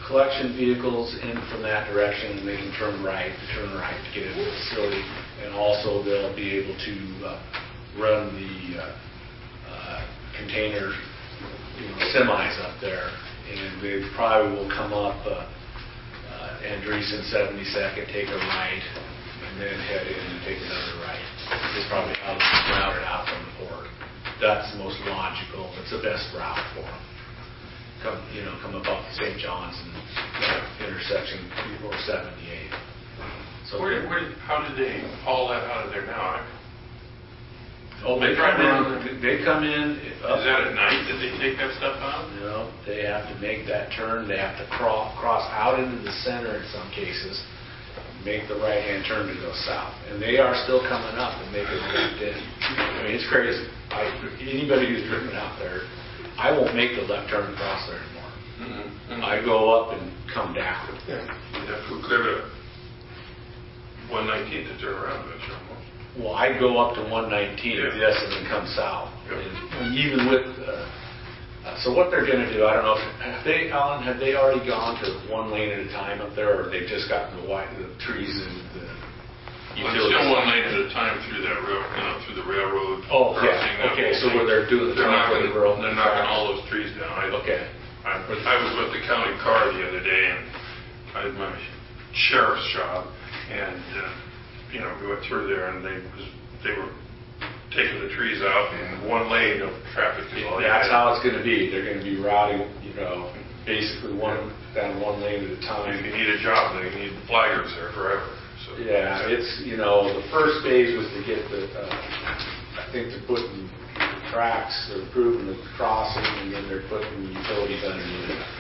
collection vehicles in from that direction, and they can turn right to get into the facility. And also they'll be able to run the container semis up there. And they probably will come up Andreessen 72nd, take a right, and then head in and take another right. It's probably how it's routed out from the port. That's the most logical. It's the best route for them. Come up off St. John's and intersection before 78. So how did they haul that out of there now? they come in. Is that at night that they take that stuff out? No, they have to make that turn. They have to cross out into the center in some cases, make the right-hand turn to go south. And they are still coming up and making a left in. I mean, it's crazy. Anybody who's driven out there, I won't make the left turn across there anymore. Mm-hmm. I go up and come down. Yeah. You'd have to clear to 119 to turn around, that's almost. Well, I go up to 119, yes, and then come south. Yeah. And even with, so what they're going to do, I don't know, have they already gone to one lane at a time up there, or they've just gotten the trees and the utilities? Well, still one lane at a time through that through the railroad. Oh, yeah. Okay, so where they're doing the top of the road. They're knocking all those trees down. Okay. I was with the county car the other day, and I had my sheriff's job, and we went through there, and they were taking the trees out in one lane of traffic. That's how it's going to be. They're going to be routing, basically down one lane at a time. If you need a job, they need flaggers there forever. So. Yeah, it's the first phase was to get I think they're putting tracks, they're improving the crossing, and then they're putting utilities underneath it.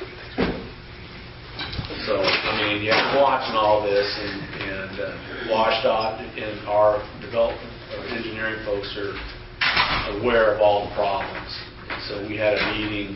So, I'm watching all this, and WashDOT and our development, our engineering folks are aware of all the problems. And so we had a meeting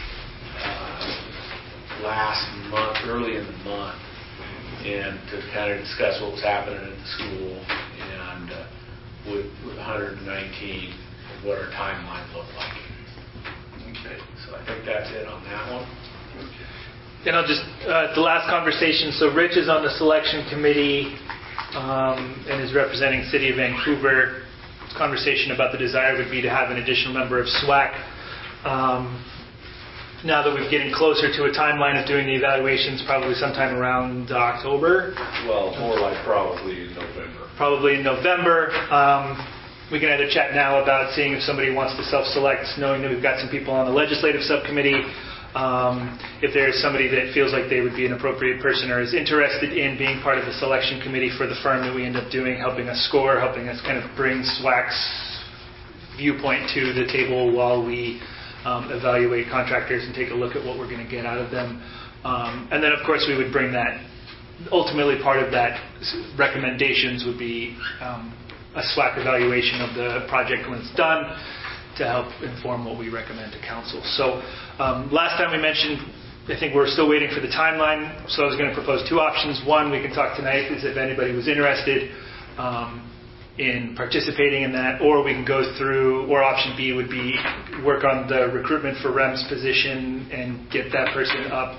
last month, early in the month, and to kind of discuss what was happening at the school, and with 119, what our timeline looked like. Okay, so I think that's it on that one. Okay. And I'll just, the last conversation, so Rich is on the selection committee and is representing City of Vancouver. This conversation about the desire would be to have an additional member of SWAC. Now that we're getting closer to a timeline of doing the evaluations, probably sometime around October. Well, more like probably in November. Probably in November. We can either chat now about seeing if somebody wants to self-select, knowing that we've got some people on the legislative subcommittee. If there's somebody that feels like they would be an appropriate person or is interested in being part of the selection committee for the firm that we end up doing, helping us score, helping us kind of bring SWAC's viewpoint to the table while we evaluate contractors and take a look at what we're going to get out of them. And then, of course, we would bring that, ultimately part of that recommendations would be a SWAC evaluation of the project when it's done, to help inform what we recommend to council. So last time we mentioned, I think we're still waiting for the timeline, so I was going to propose two options. One, we can talk tonight, is if anybody was interested in participating in that, or we can go through, or option B would be work on the recruitment for REM's position and get that person up,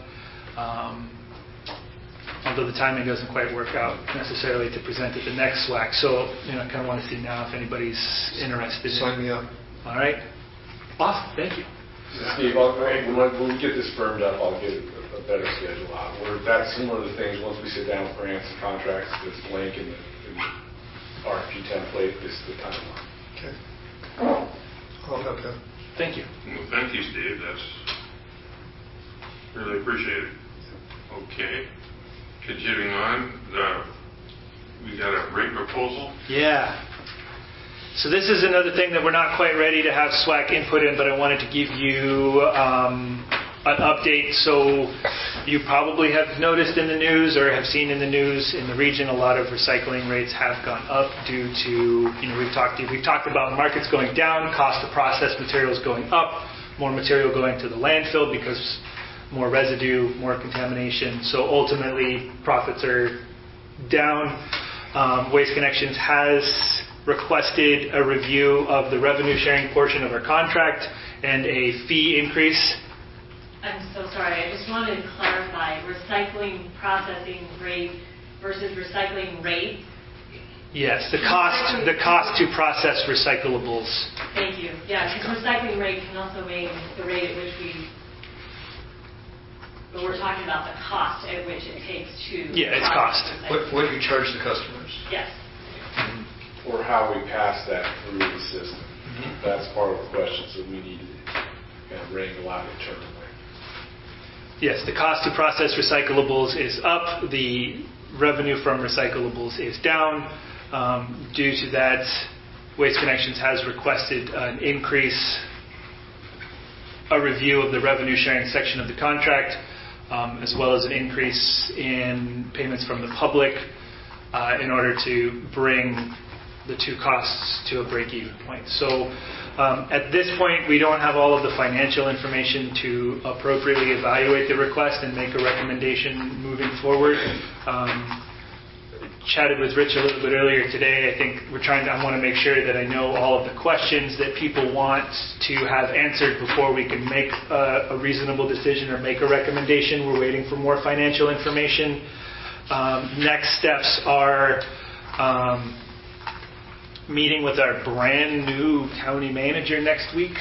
although the timing doesn't quite work out necessarily to present at the next SWAC. So I kind of want to see now if anybody's interested. Sign me up. All right. Awesome. Thank you. Steve, when we get this firmed up, I'll get a better schedule out. That's one of the things, once we sit down with grants and contracts, this link in the RFP template is the timeline. Okay. I'll have that. Thank you. Well, thank you, Steve. That's really appreciated. Okay. Continuing on, we got a rate proposal. Yeah. So this is another thing that we're not quite ready to have SWAC input in, but I wanted to give you an update. So you probably have noticed in the news or have seen in the news in the region, a lot of recycling rates have gone up due to, we've talked about markets going down, cost of processed materials going up, more material going to the landfill because more residue, more contamination. So ultimately, profits are down. Waste Connections has requested a review of the revenue sharing portion of our contract and a fee increase I'm so sorry. I just wanted to clarify recycling processing rate versus recycling rate. Yes, the cost to process recyclables. Thank you. Yeah, because recycling rate can also mean the rate at which but we're talking about the cost at which it takes to. Yeah, it's cost. What do you charge the customers? Yes. Or how we pass that through the system. That's part of the questions that we need to kind of wrangle out internally. Yes, the cost to process recyclables is up. The revenue from recyclables is down. Due to that, Waste Connections has requested an increase, a review of the revenue sharing section of the contract, as well as an increase in payments from the public in order to bring the two costs to a break-even point. So at this point, we don't have all of the financial information to appropriately evaluate the request and make a recommendation moving forward. Chatted with Rich a little bit earlier today. I think I want to make sure that I know all of the questions that people want to have answered before we can make a reasonable decision or make a recommendation. We're waiting for more financial information. Next steps are meeting with our brand new county manager next week.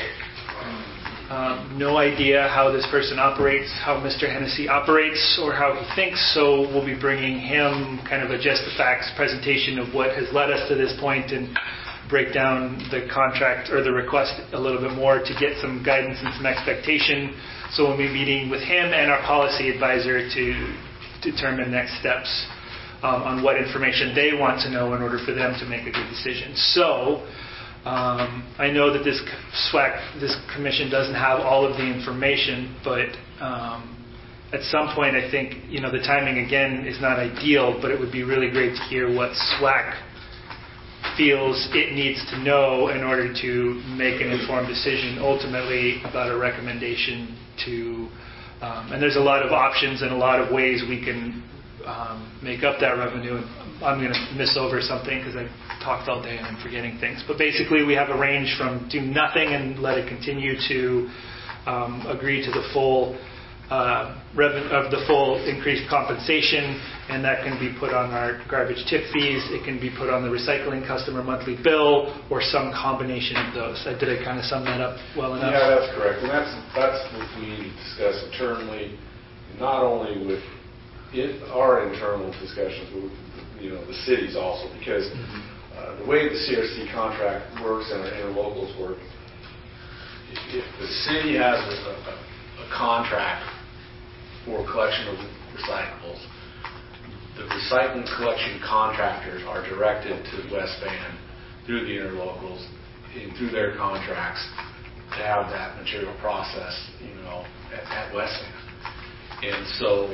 No idea how this person operates, how Mr. Hennessy operates, or how he thinks, so we'll be bringing him kind of a just the facts presentation of what has led us to this point and break down the contract or the request a little bit more to get some guidance and some expectation. So we'll be meeting with him and our policy advisor to determine next steps on what information they want to know in order for them to make a good decision. So I know that this commission doesn't have all of the information, but at some point I think the timing again is not ideal, but it would be really great to hear what SWAC feels it needs to know in order to make an informed decision ultimately about a recommendation to, and there's a lot of options and a lot of ways we can make up that revenue. I'm going to miss over something because I talked all day and I'm forgetting things. But basically, we have a range from do nothing and let it continue to agree to the full the full increased compensation, and that can be put on our garbage tip fees. It can be put on the recycling customer monthly bill, or some combination of those. Did I kind of sum that up well enough? Yeah, that's correct, and that's what we need to discuss internally, not only with our internal discussions, but with the cities also, because the way the CRC contract works and our interlocals work, if the city has a contract for collection of recyclables, the recycling collection contractors are directed to West Van through the interlocals and through their contracts to have that material processed, at West Van. And so,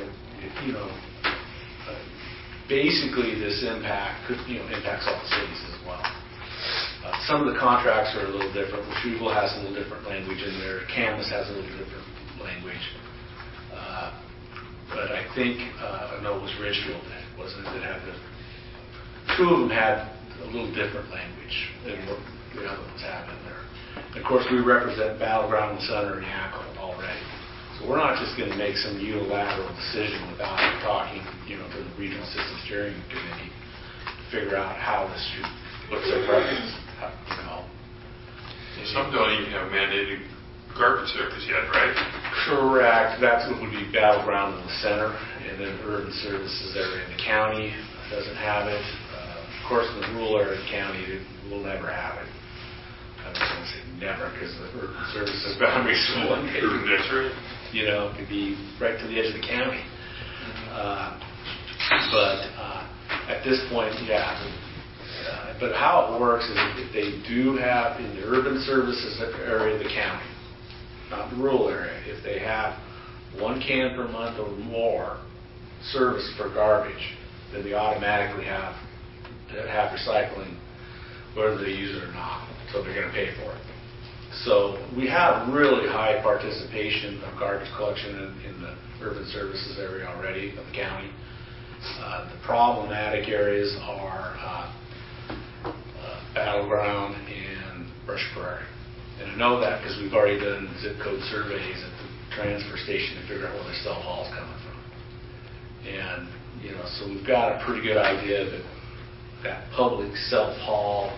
basically this impacts all the cities as well. Some of the contracts are a little different. Retrieval has a little different language in there. Canvas has a little different language. But I think, it was Ridgefield, wasn't it, that had two of them had a little different language than what the other ones have in there. And of course, we represent Battleground and Center and Yakima already. So we're not just going to make some unilateral decision without talking, to the Regional System Steering Committee to figure out how this should, what's their preference, Some don't even have mandated garbage service yet, right? Correct. That's what would be Battleground in the center, and then Urban Services area in the county doesn't have it. Of course, in the rural area of the county, it will never have it. I don't want to say never, because the Urban Services boundaries will one day. That's right. It could be right to the edge of the county. But at this point, but how it works is if they do have in the urban services area of the county, not the rural area, if they have 1 can per month or more service for garbage, then they automatically have to have recycling whether they use it or not. So they're going to pay for it. So we have really high participation of garbage collection in the urban services area already of the county. The problematic areas are Battleground and Brush Prairie. And I know that because we've already done zip code surveys at the transfer station to figure out where their self-haul's coming from. And, so we've got a pretty good idea that public self-haul,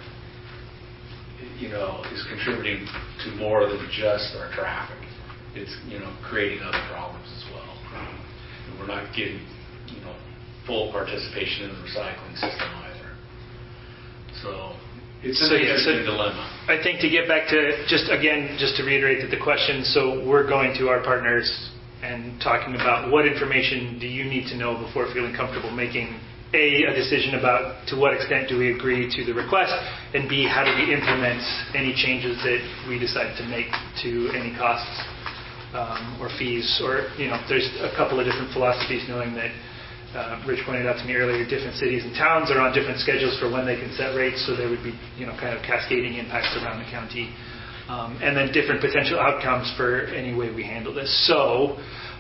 is contributing to more than just our traffic. It's, creating other problems as well. And we're not getting, full participation in the recycling system either. So it's an interesting dilemma. I think to get back to, just to reiterate that the question, so we're going to our partners and talking about what information do you need to know before feeling comfortable making A, a decision about to what extent do we agree to the request, and B, how do we implement any changes that we decide to make to any costs or fees, or, there's a couple of different philosophies, knowing that Rich pointed out to me earlier, different cities and towns are on different schedules for when they can set rates, so there would be, kind of cascading impacts around the county, and then different potential outcomes for any way we handle this. So,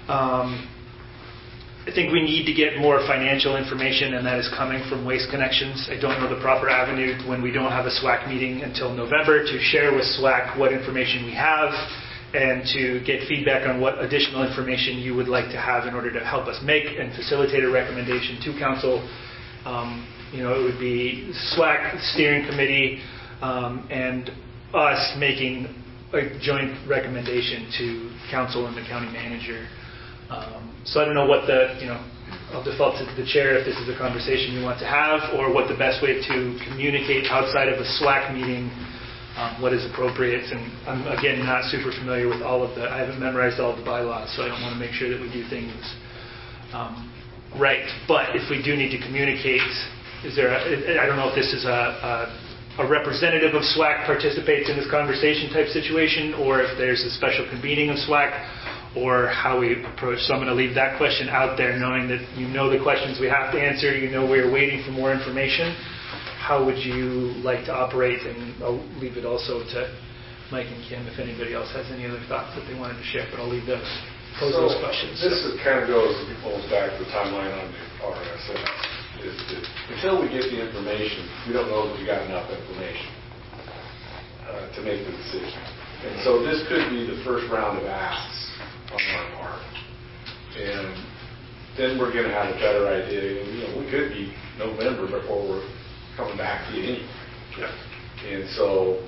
I think we need to get more financial information, and that is coming from Waste Connections. I don't know the proper avenue when we don't have a SWAC meeting until November to share with SWAC what information we have and to get feedback on what additional information you would like to have in order to help us make and facilitate a recommendation to council. It would be SWAC steering committee and us making a joint recommendation to council and the county manager. So I don't know what I'll default to the chair if this is a conversation you want to have, or what the best way to communicate outside of a SWAC meeting, what is appropriate. And I'm, again, not super familiar with I haven't memorized all of the bylaws, so I don't want to make sure that we do things right. But if we do need to communicate, I don't know if this is a representative of SWAC participates in this conversation type situation, or if there's a special convening of SWAC, or how we approach. So I'm going to leave that question out there, knowing that the questions we have to answer, we're waiting for more information. How would you like to operate? And I'll leave it also to Mike and Kim if anybody else has any other thoughts that they wanted to share, but I'll pose those questions. This kind of goes back to the timeline on the RSS. Is that until we get the information, we don't know that we got enough information to make the decision. And so this could be the first round of asks on our part. And then we're going to have a better idea. We could be November before we're coming back to you anyway. Yeah. And so...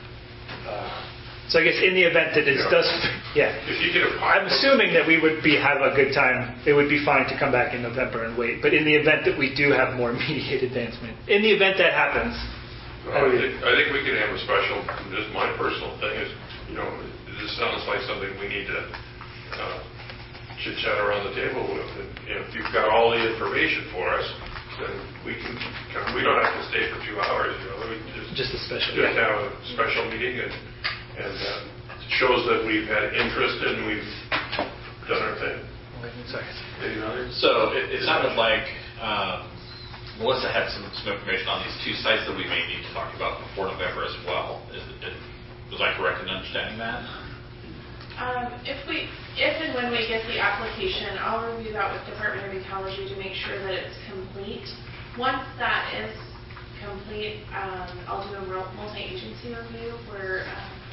So I guess in the event that it does... Yeah. If you get I'm assuming that we would have a good time. It would be fine to come back in November and wait. But in the event that we do have more immediate advancement, in the event that happens... I think we could have a special... Just my personal thing is, this sounds like something we need to chit-chat around the table with. And if you've got all the information for us, then we don't have to stay for 2 hours. We just a special, have a special meeting, and it shows that we've had interest and we've done our thing. So it sounded like Melissa had some information on these 2 sites that we may need to talk about before November as well. Was I correct in understanding that? If and when we get the application, I'll review that with Department of Ecology to make sure that it's complete. Once that is complete, I'll do a multi-agency review where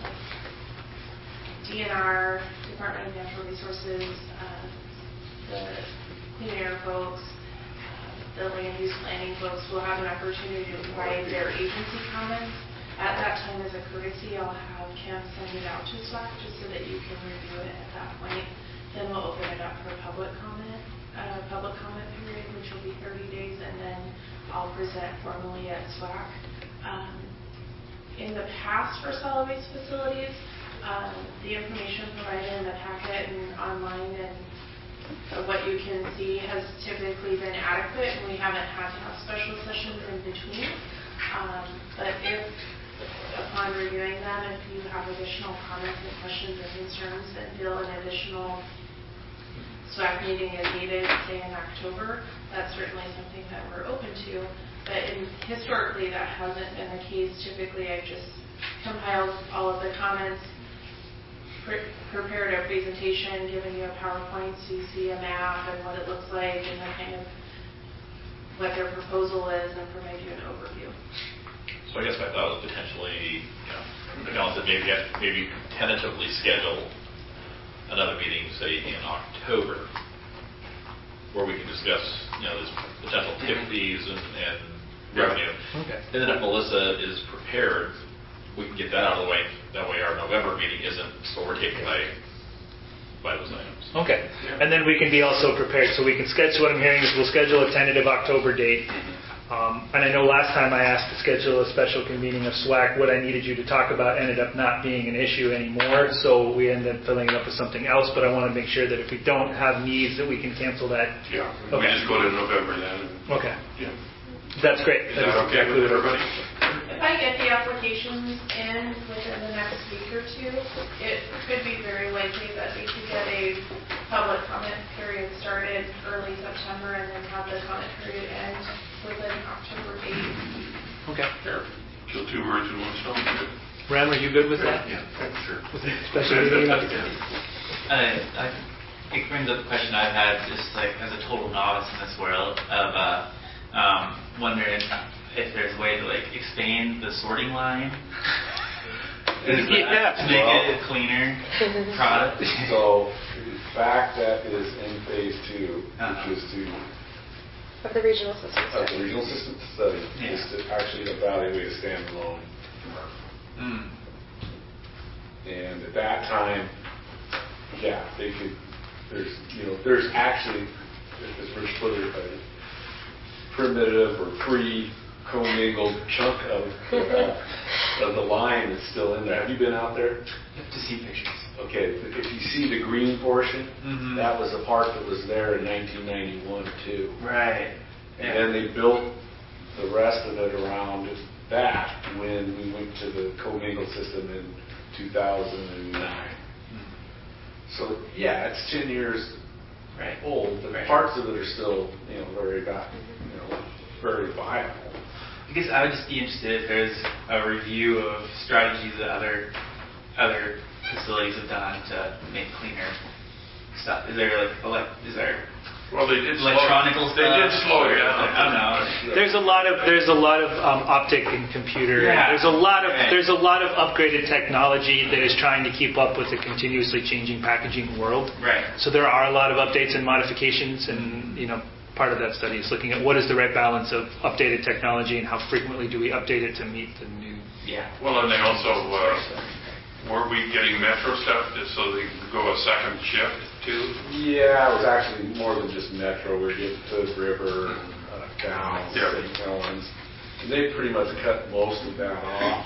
DNR, Department of Natural Resources, the Clean Air folks, the land use planning folks will have an opportunity to provide their agency comments. At that time, as a courtesy, I'll have Kim send it out to SWAC just so that you can review it at that point. Then we'll open it up for public comment period, which will be 30 days, and then I'll present formally at SWAC. In the past for solid waste facilities, the information provided in the packet and online and what you can see has typically been adequate, and we haven't had to have special sessions in between. But if upon reviewing them, if you have additional comments and questions or concerns and feel an additional SWAC meeting is needed, say in October, that's certainly something that we're open to. But historically, that hasn't been the case. Typically, I've just compiled all of the comments, prepared a presentation, given you a PowerPoint so you see a map and what it looks like and the kind of what their proposal is, and provide you an overview. So I guess my thought was potentially, maybe tentatively schedule another meeting, say in October, where we can discuss, these potential tip fees and revenue. Okay. And then if Melissa is prepared, we can get that out of the way. That way our November meeting isn't overtaken by those items. Okay. And then we can be also prepared. So we can schedule, what I'm hearing is we'll schedule a tentative October date. And I know last time I asked to schedule a special convening of SWAC, what I needed you to talk about ended up not being an issue anymore. So we ended up filling it up with something else. But I want to make sure that if we don't have needs, that we can cancel that. Yeah. We just go to November then. Okay. Yeah. That's great. Is that okay with everybody? If I get the applications in within the next week or two, it could be very likely that we could get a public comment period started early September and then have the comment period end within October 8th. Okay. Sure. Kill two birds with one stone. Good. Ram, are you good with that? Yeah, sure. Especially meeting? It brings up a question I've had just like as a total novice in this world of wondering if there's a way to like expand the sorting line to make it a cleaner product. So in fact that is in phase 2, which is to Of the regional system the study. regional system study is to actually evaluate a standalone MRF. And at that time, they could. There's actually, as Rich put it, a primitive or pre-commingled chunk of the line that's still in there. Have you been out there? You have to see pictures. Okay, if you see the green portion, that was the part that was there in 1991 too. Right. And then they built the rest of it around that when we went to the commingled system in 2009. So it's 10 years old, but parts of it are still very very viable. I guess I would just be interested if there's a review of strategies that other facilities have done to make cleaner stuff. Is there Well, they did electronical stuff? They did slow it down. I don't know. There's a lot of optic and computer. Yeah. There's a lot of upgraded technology that is trying to keep up with the continuously changing packaging world. Right. So there are a lot of updates and modifications, and part of that study is looking at what is the right balance of updated technology and how frequently do we update it to meet the new. Yeah. Well, and they also were we getting Metro stuff just so they could go a second shift too? Yeah, it was actually more than just Metro. We're getting Hood River, Downs, St. Helens. They pretty much cut most of that off,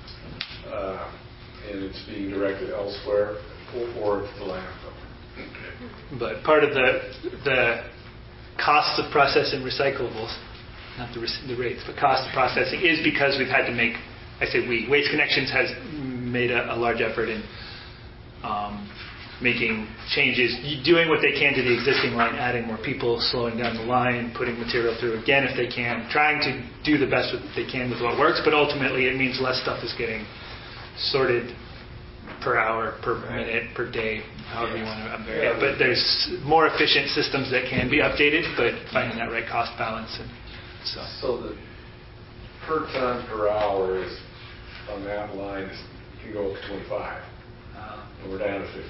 and it's being directed elsewhere or to the landfill. Okay. But part of the cost of processing recyclables, not the rates, but cost of processing is because we've had to make, Waste Connections has made a large effort in making changes, doing what they can to the existing line, adding more people, slowing down the line, putting material through again if they can, trying to do the best they can with what works, but ultimately it means less stuff is getting sorted per hour, per minute, per day, however you want to vary it. But there's more efficient systems that can be updated, but finding that right cost balance. So the per ton per hour is on that line can go up to 25, and we're down to 15,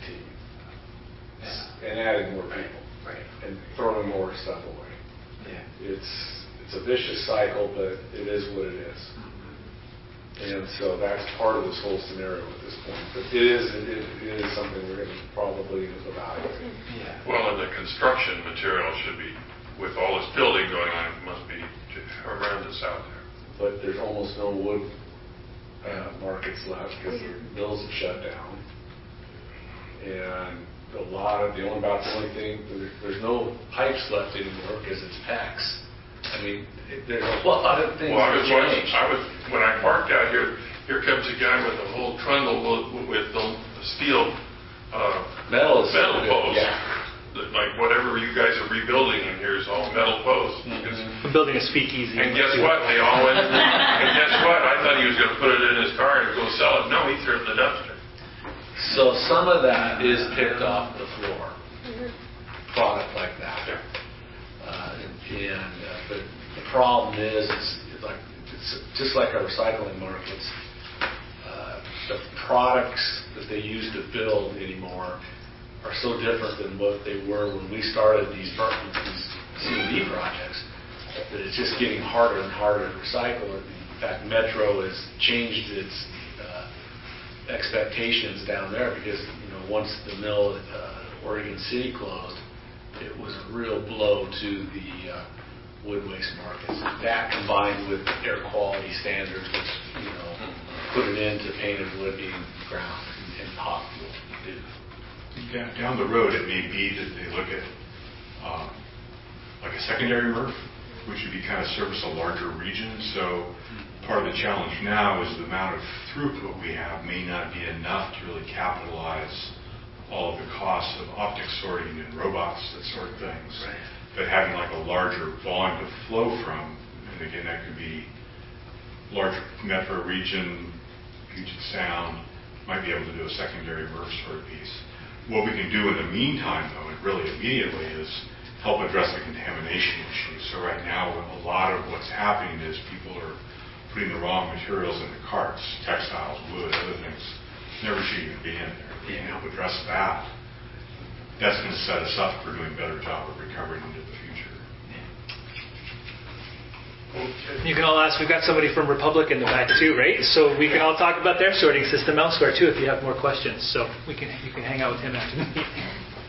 and adding more people, and throwing more stuff away. Yeah. It's a vicious cycle, but it is what it is. And so that's part of this whole scenario at this point. But it is something we're going to probably evaluate. Yeah. Well, and the construction material should be, with all this building going on, it must be horrendous out there. But there's almost no wood markets left because the mills have shut down. And the only thing, there's no pipes left anymore because it's PEX. I mean, there's a lot of things that change. When I parked out here comes a guy with a whole trundle with the steel metal posts. Yeah. Like whatever you guys are rebuilding in here is all metal posts. We're building a speakeasy. And guess what? They all went. And guess what? I thought he was going to put it in his car and go sell it. No, he threw it in the dumpster. So some of that is picked off the floor. Product like that. Yeah. But the problem is, it's just like our recycling markets. The products that they use to build anymore are so different than what they were when we started these C&D projects that it's just getting harder and harder to recycle it. In fact, Metro has changed its expectations down there because, once the mill at Oregon City closed, it was a real blow to the wood waste markets. That combined with air quality standards, which, put an end to painted wood being ground and hot fuel. Down the road, it may be that they look at like a secondary MRF, which would be kind of service a larger region. So part of the challenge now is the amount of throughput we have may not be enough to really capitalize all of the costs of optic sorting and robots that sort things. Right. But having like a larger volume to flow from, and again, that could be larger metro region, Puget Sound, might be able to do a secondary MRF sort of piece. What we can do in the meantime, though, and really immediately, is help address the contamination issue. So right now, a lot of what's happening is people are putting the wrong materials in the carts, textiles, wood, other things, never should even be in there. We can help address that. That's going to set us up for doing a better job of recovering into the future. You can all ask. We've got somebody from Republic in the back too, right? So we can all talk about their sorting system elsewhere too if you have more questions. So you can hang out with him after the meeting.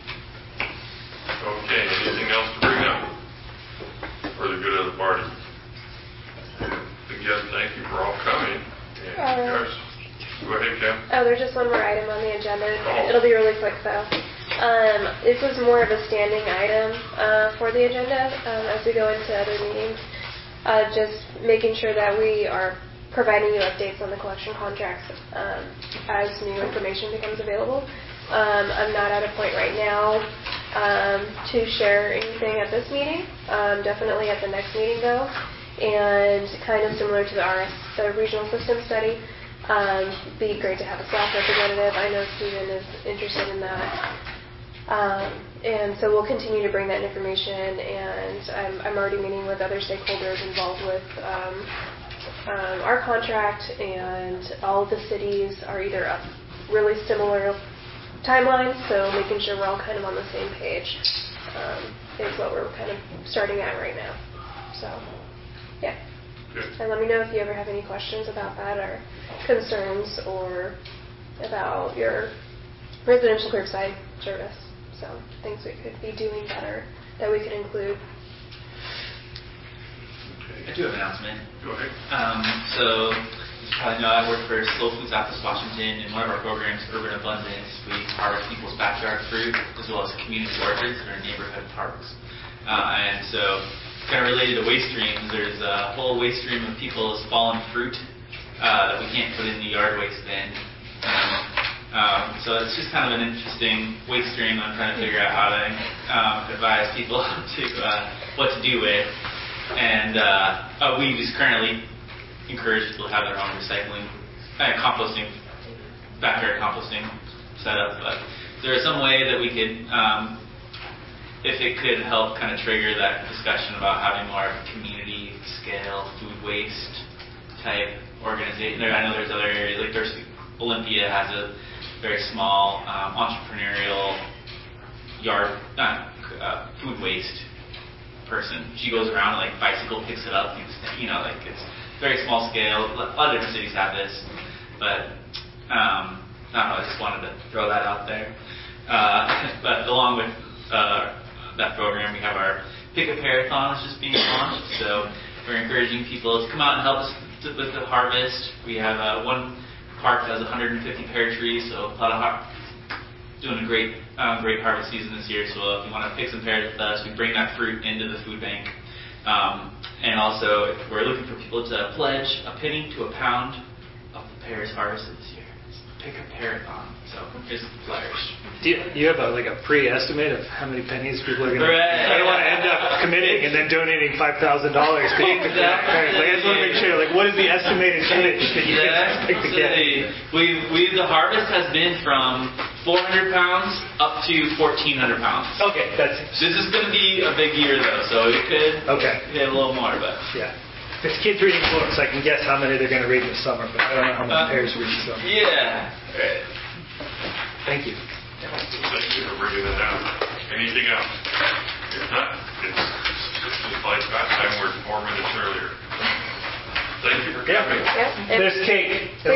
Okay, anything else to bring up for the good of the party? Again, thank you for all coming. And you guys, go ahead, Kim. Oh, there's just one more item on the agenda. Oh. It'll be really quick, though. This was more of a standing item for the agenda as we go into other meetings. Just making sure that we are providing you updates on the collection contracts as new information becomes available. I'm not at a point right now to share anything at this meeting. Definitely at the next meeting, though. And kind of similar to the regional system study, be great to have a staff representative. I know Stephen is interested in that. And so we'll continue to bring that information, and I'm already meeting with other stakeholders involved with our contract, and all of the cities are either up really similar timelines, so making sure we're all kind of on the same page is what we're kind of starting at right now. So, yeah. Good. And let me know if you ever have any questions about that or concerns or about your residential curbside service. So things we could be doing better that we could include. I do have an announcement. Go ahead. So you probably know I work for Slow Food Southwest Washington. In one of our programs, Urban Abundance, we harvest people's backyard fruit as well as community orchards in our neighborhood parks. And so kind of related to waste streams, there's a whole waste stream of people's fallen fruit that we can't put in the yard waste bin. So it's just kind of an interesting waste stream I'm trying to figure out how to advise people to what to do with. And we just currently encourage people to have their own recycling, composting, backyard composting setup. But there is some way that we could, if it could help kind of trigger that discussion about having more of a community scale food waste type organization. I know there's other areas, like Olympia has a very small entrepreneurial yard food waste person. She goes around and bicycle picks it up, it's very small scale. A lot of different cities have this, but I don't know, I just wanted to throw that out there. But along with that program, we have our Pick a Parathon is just being launched, so we're encouraging people to come out and help us with the harvest. We have one park has 150 pear trees, so a lot of doing a great harvest season this year. So if you want to pick some pears with us, we bring that fruit into the food bank. And also, we're looking for people to pledge a penny to a pound of the pears harvested this year. It's Pick a Parathon. So here's the flyers. Do you have a pre-estimate of how many pennies people are going to... Right. I don't want to end up committing and then donating $5,000 to eat the parents. I just want to make sure, what is the estimated tonnage that you expect to get? The harvest has been from 400 pounds up to 1,400 pounds. Okay, This is going to be a big year, though, so it could hit a little more, but... Yeah. If it's kids reading books, I can guess how many they're going to read in the summer, but I don't know how many pears read. So. Yeah. Right. Thank you. Thank you for bringing it down. Anything else? If not, it's just like last time, we're 4 minutes earlier. Thank you for coming. Yeah. There's cake.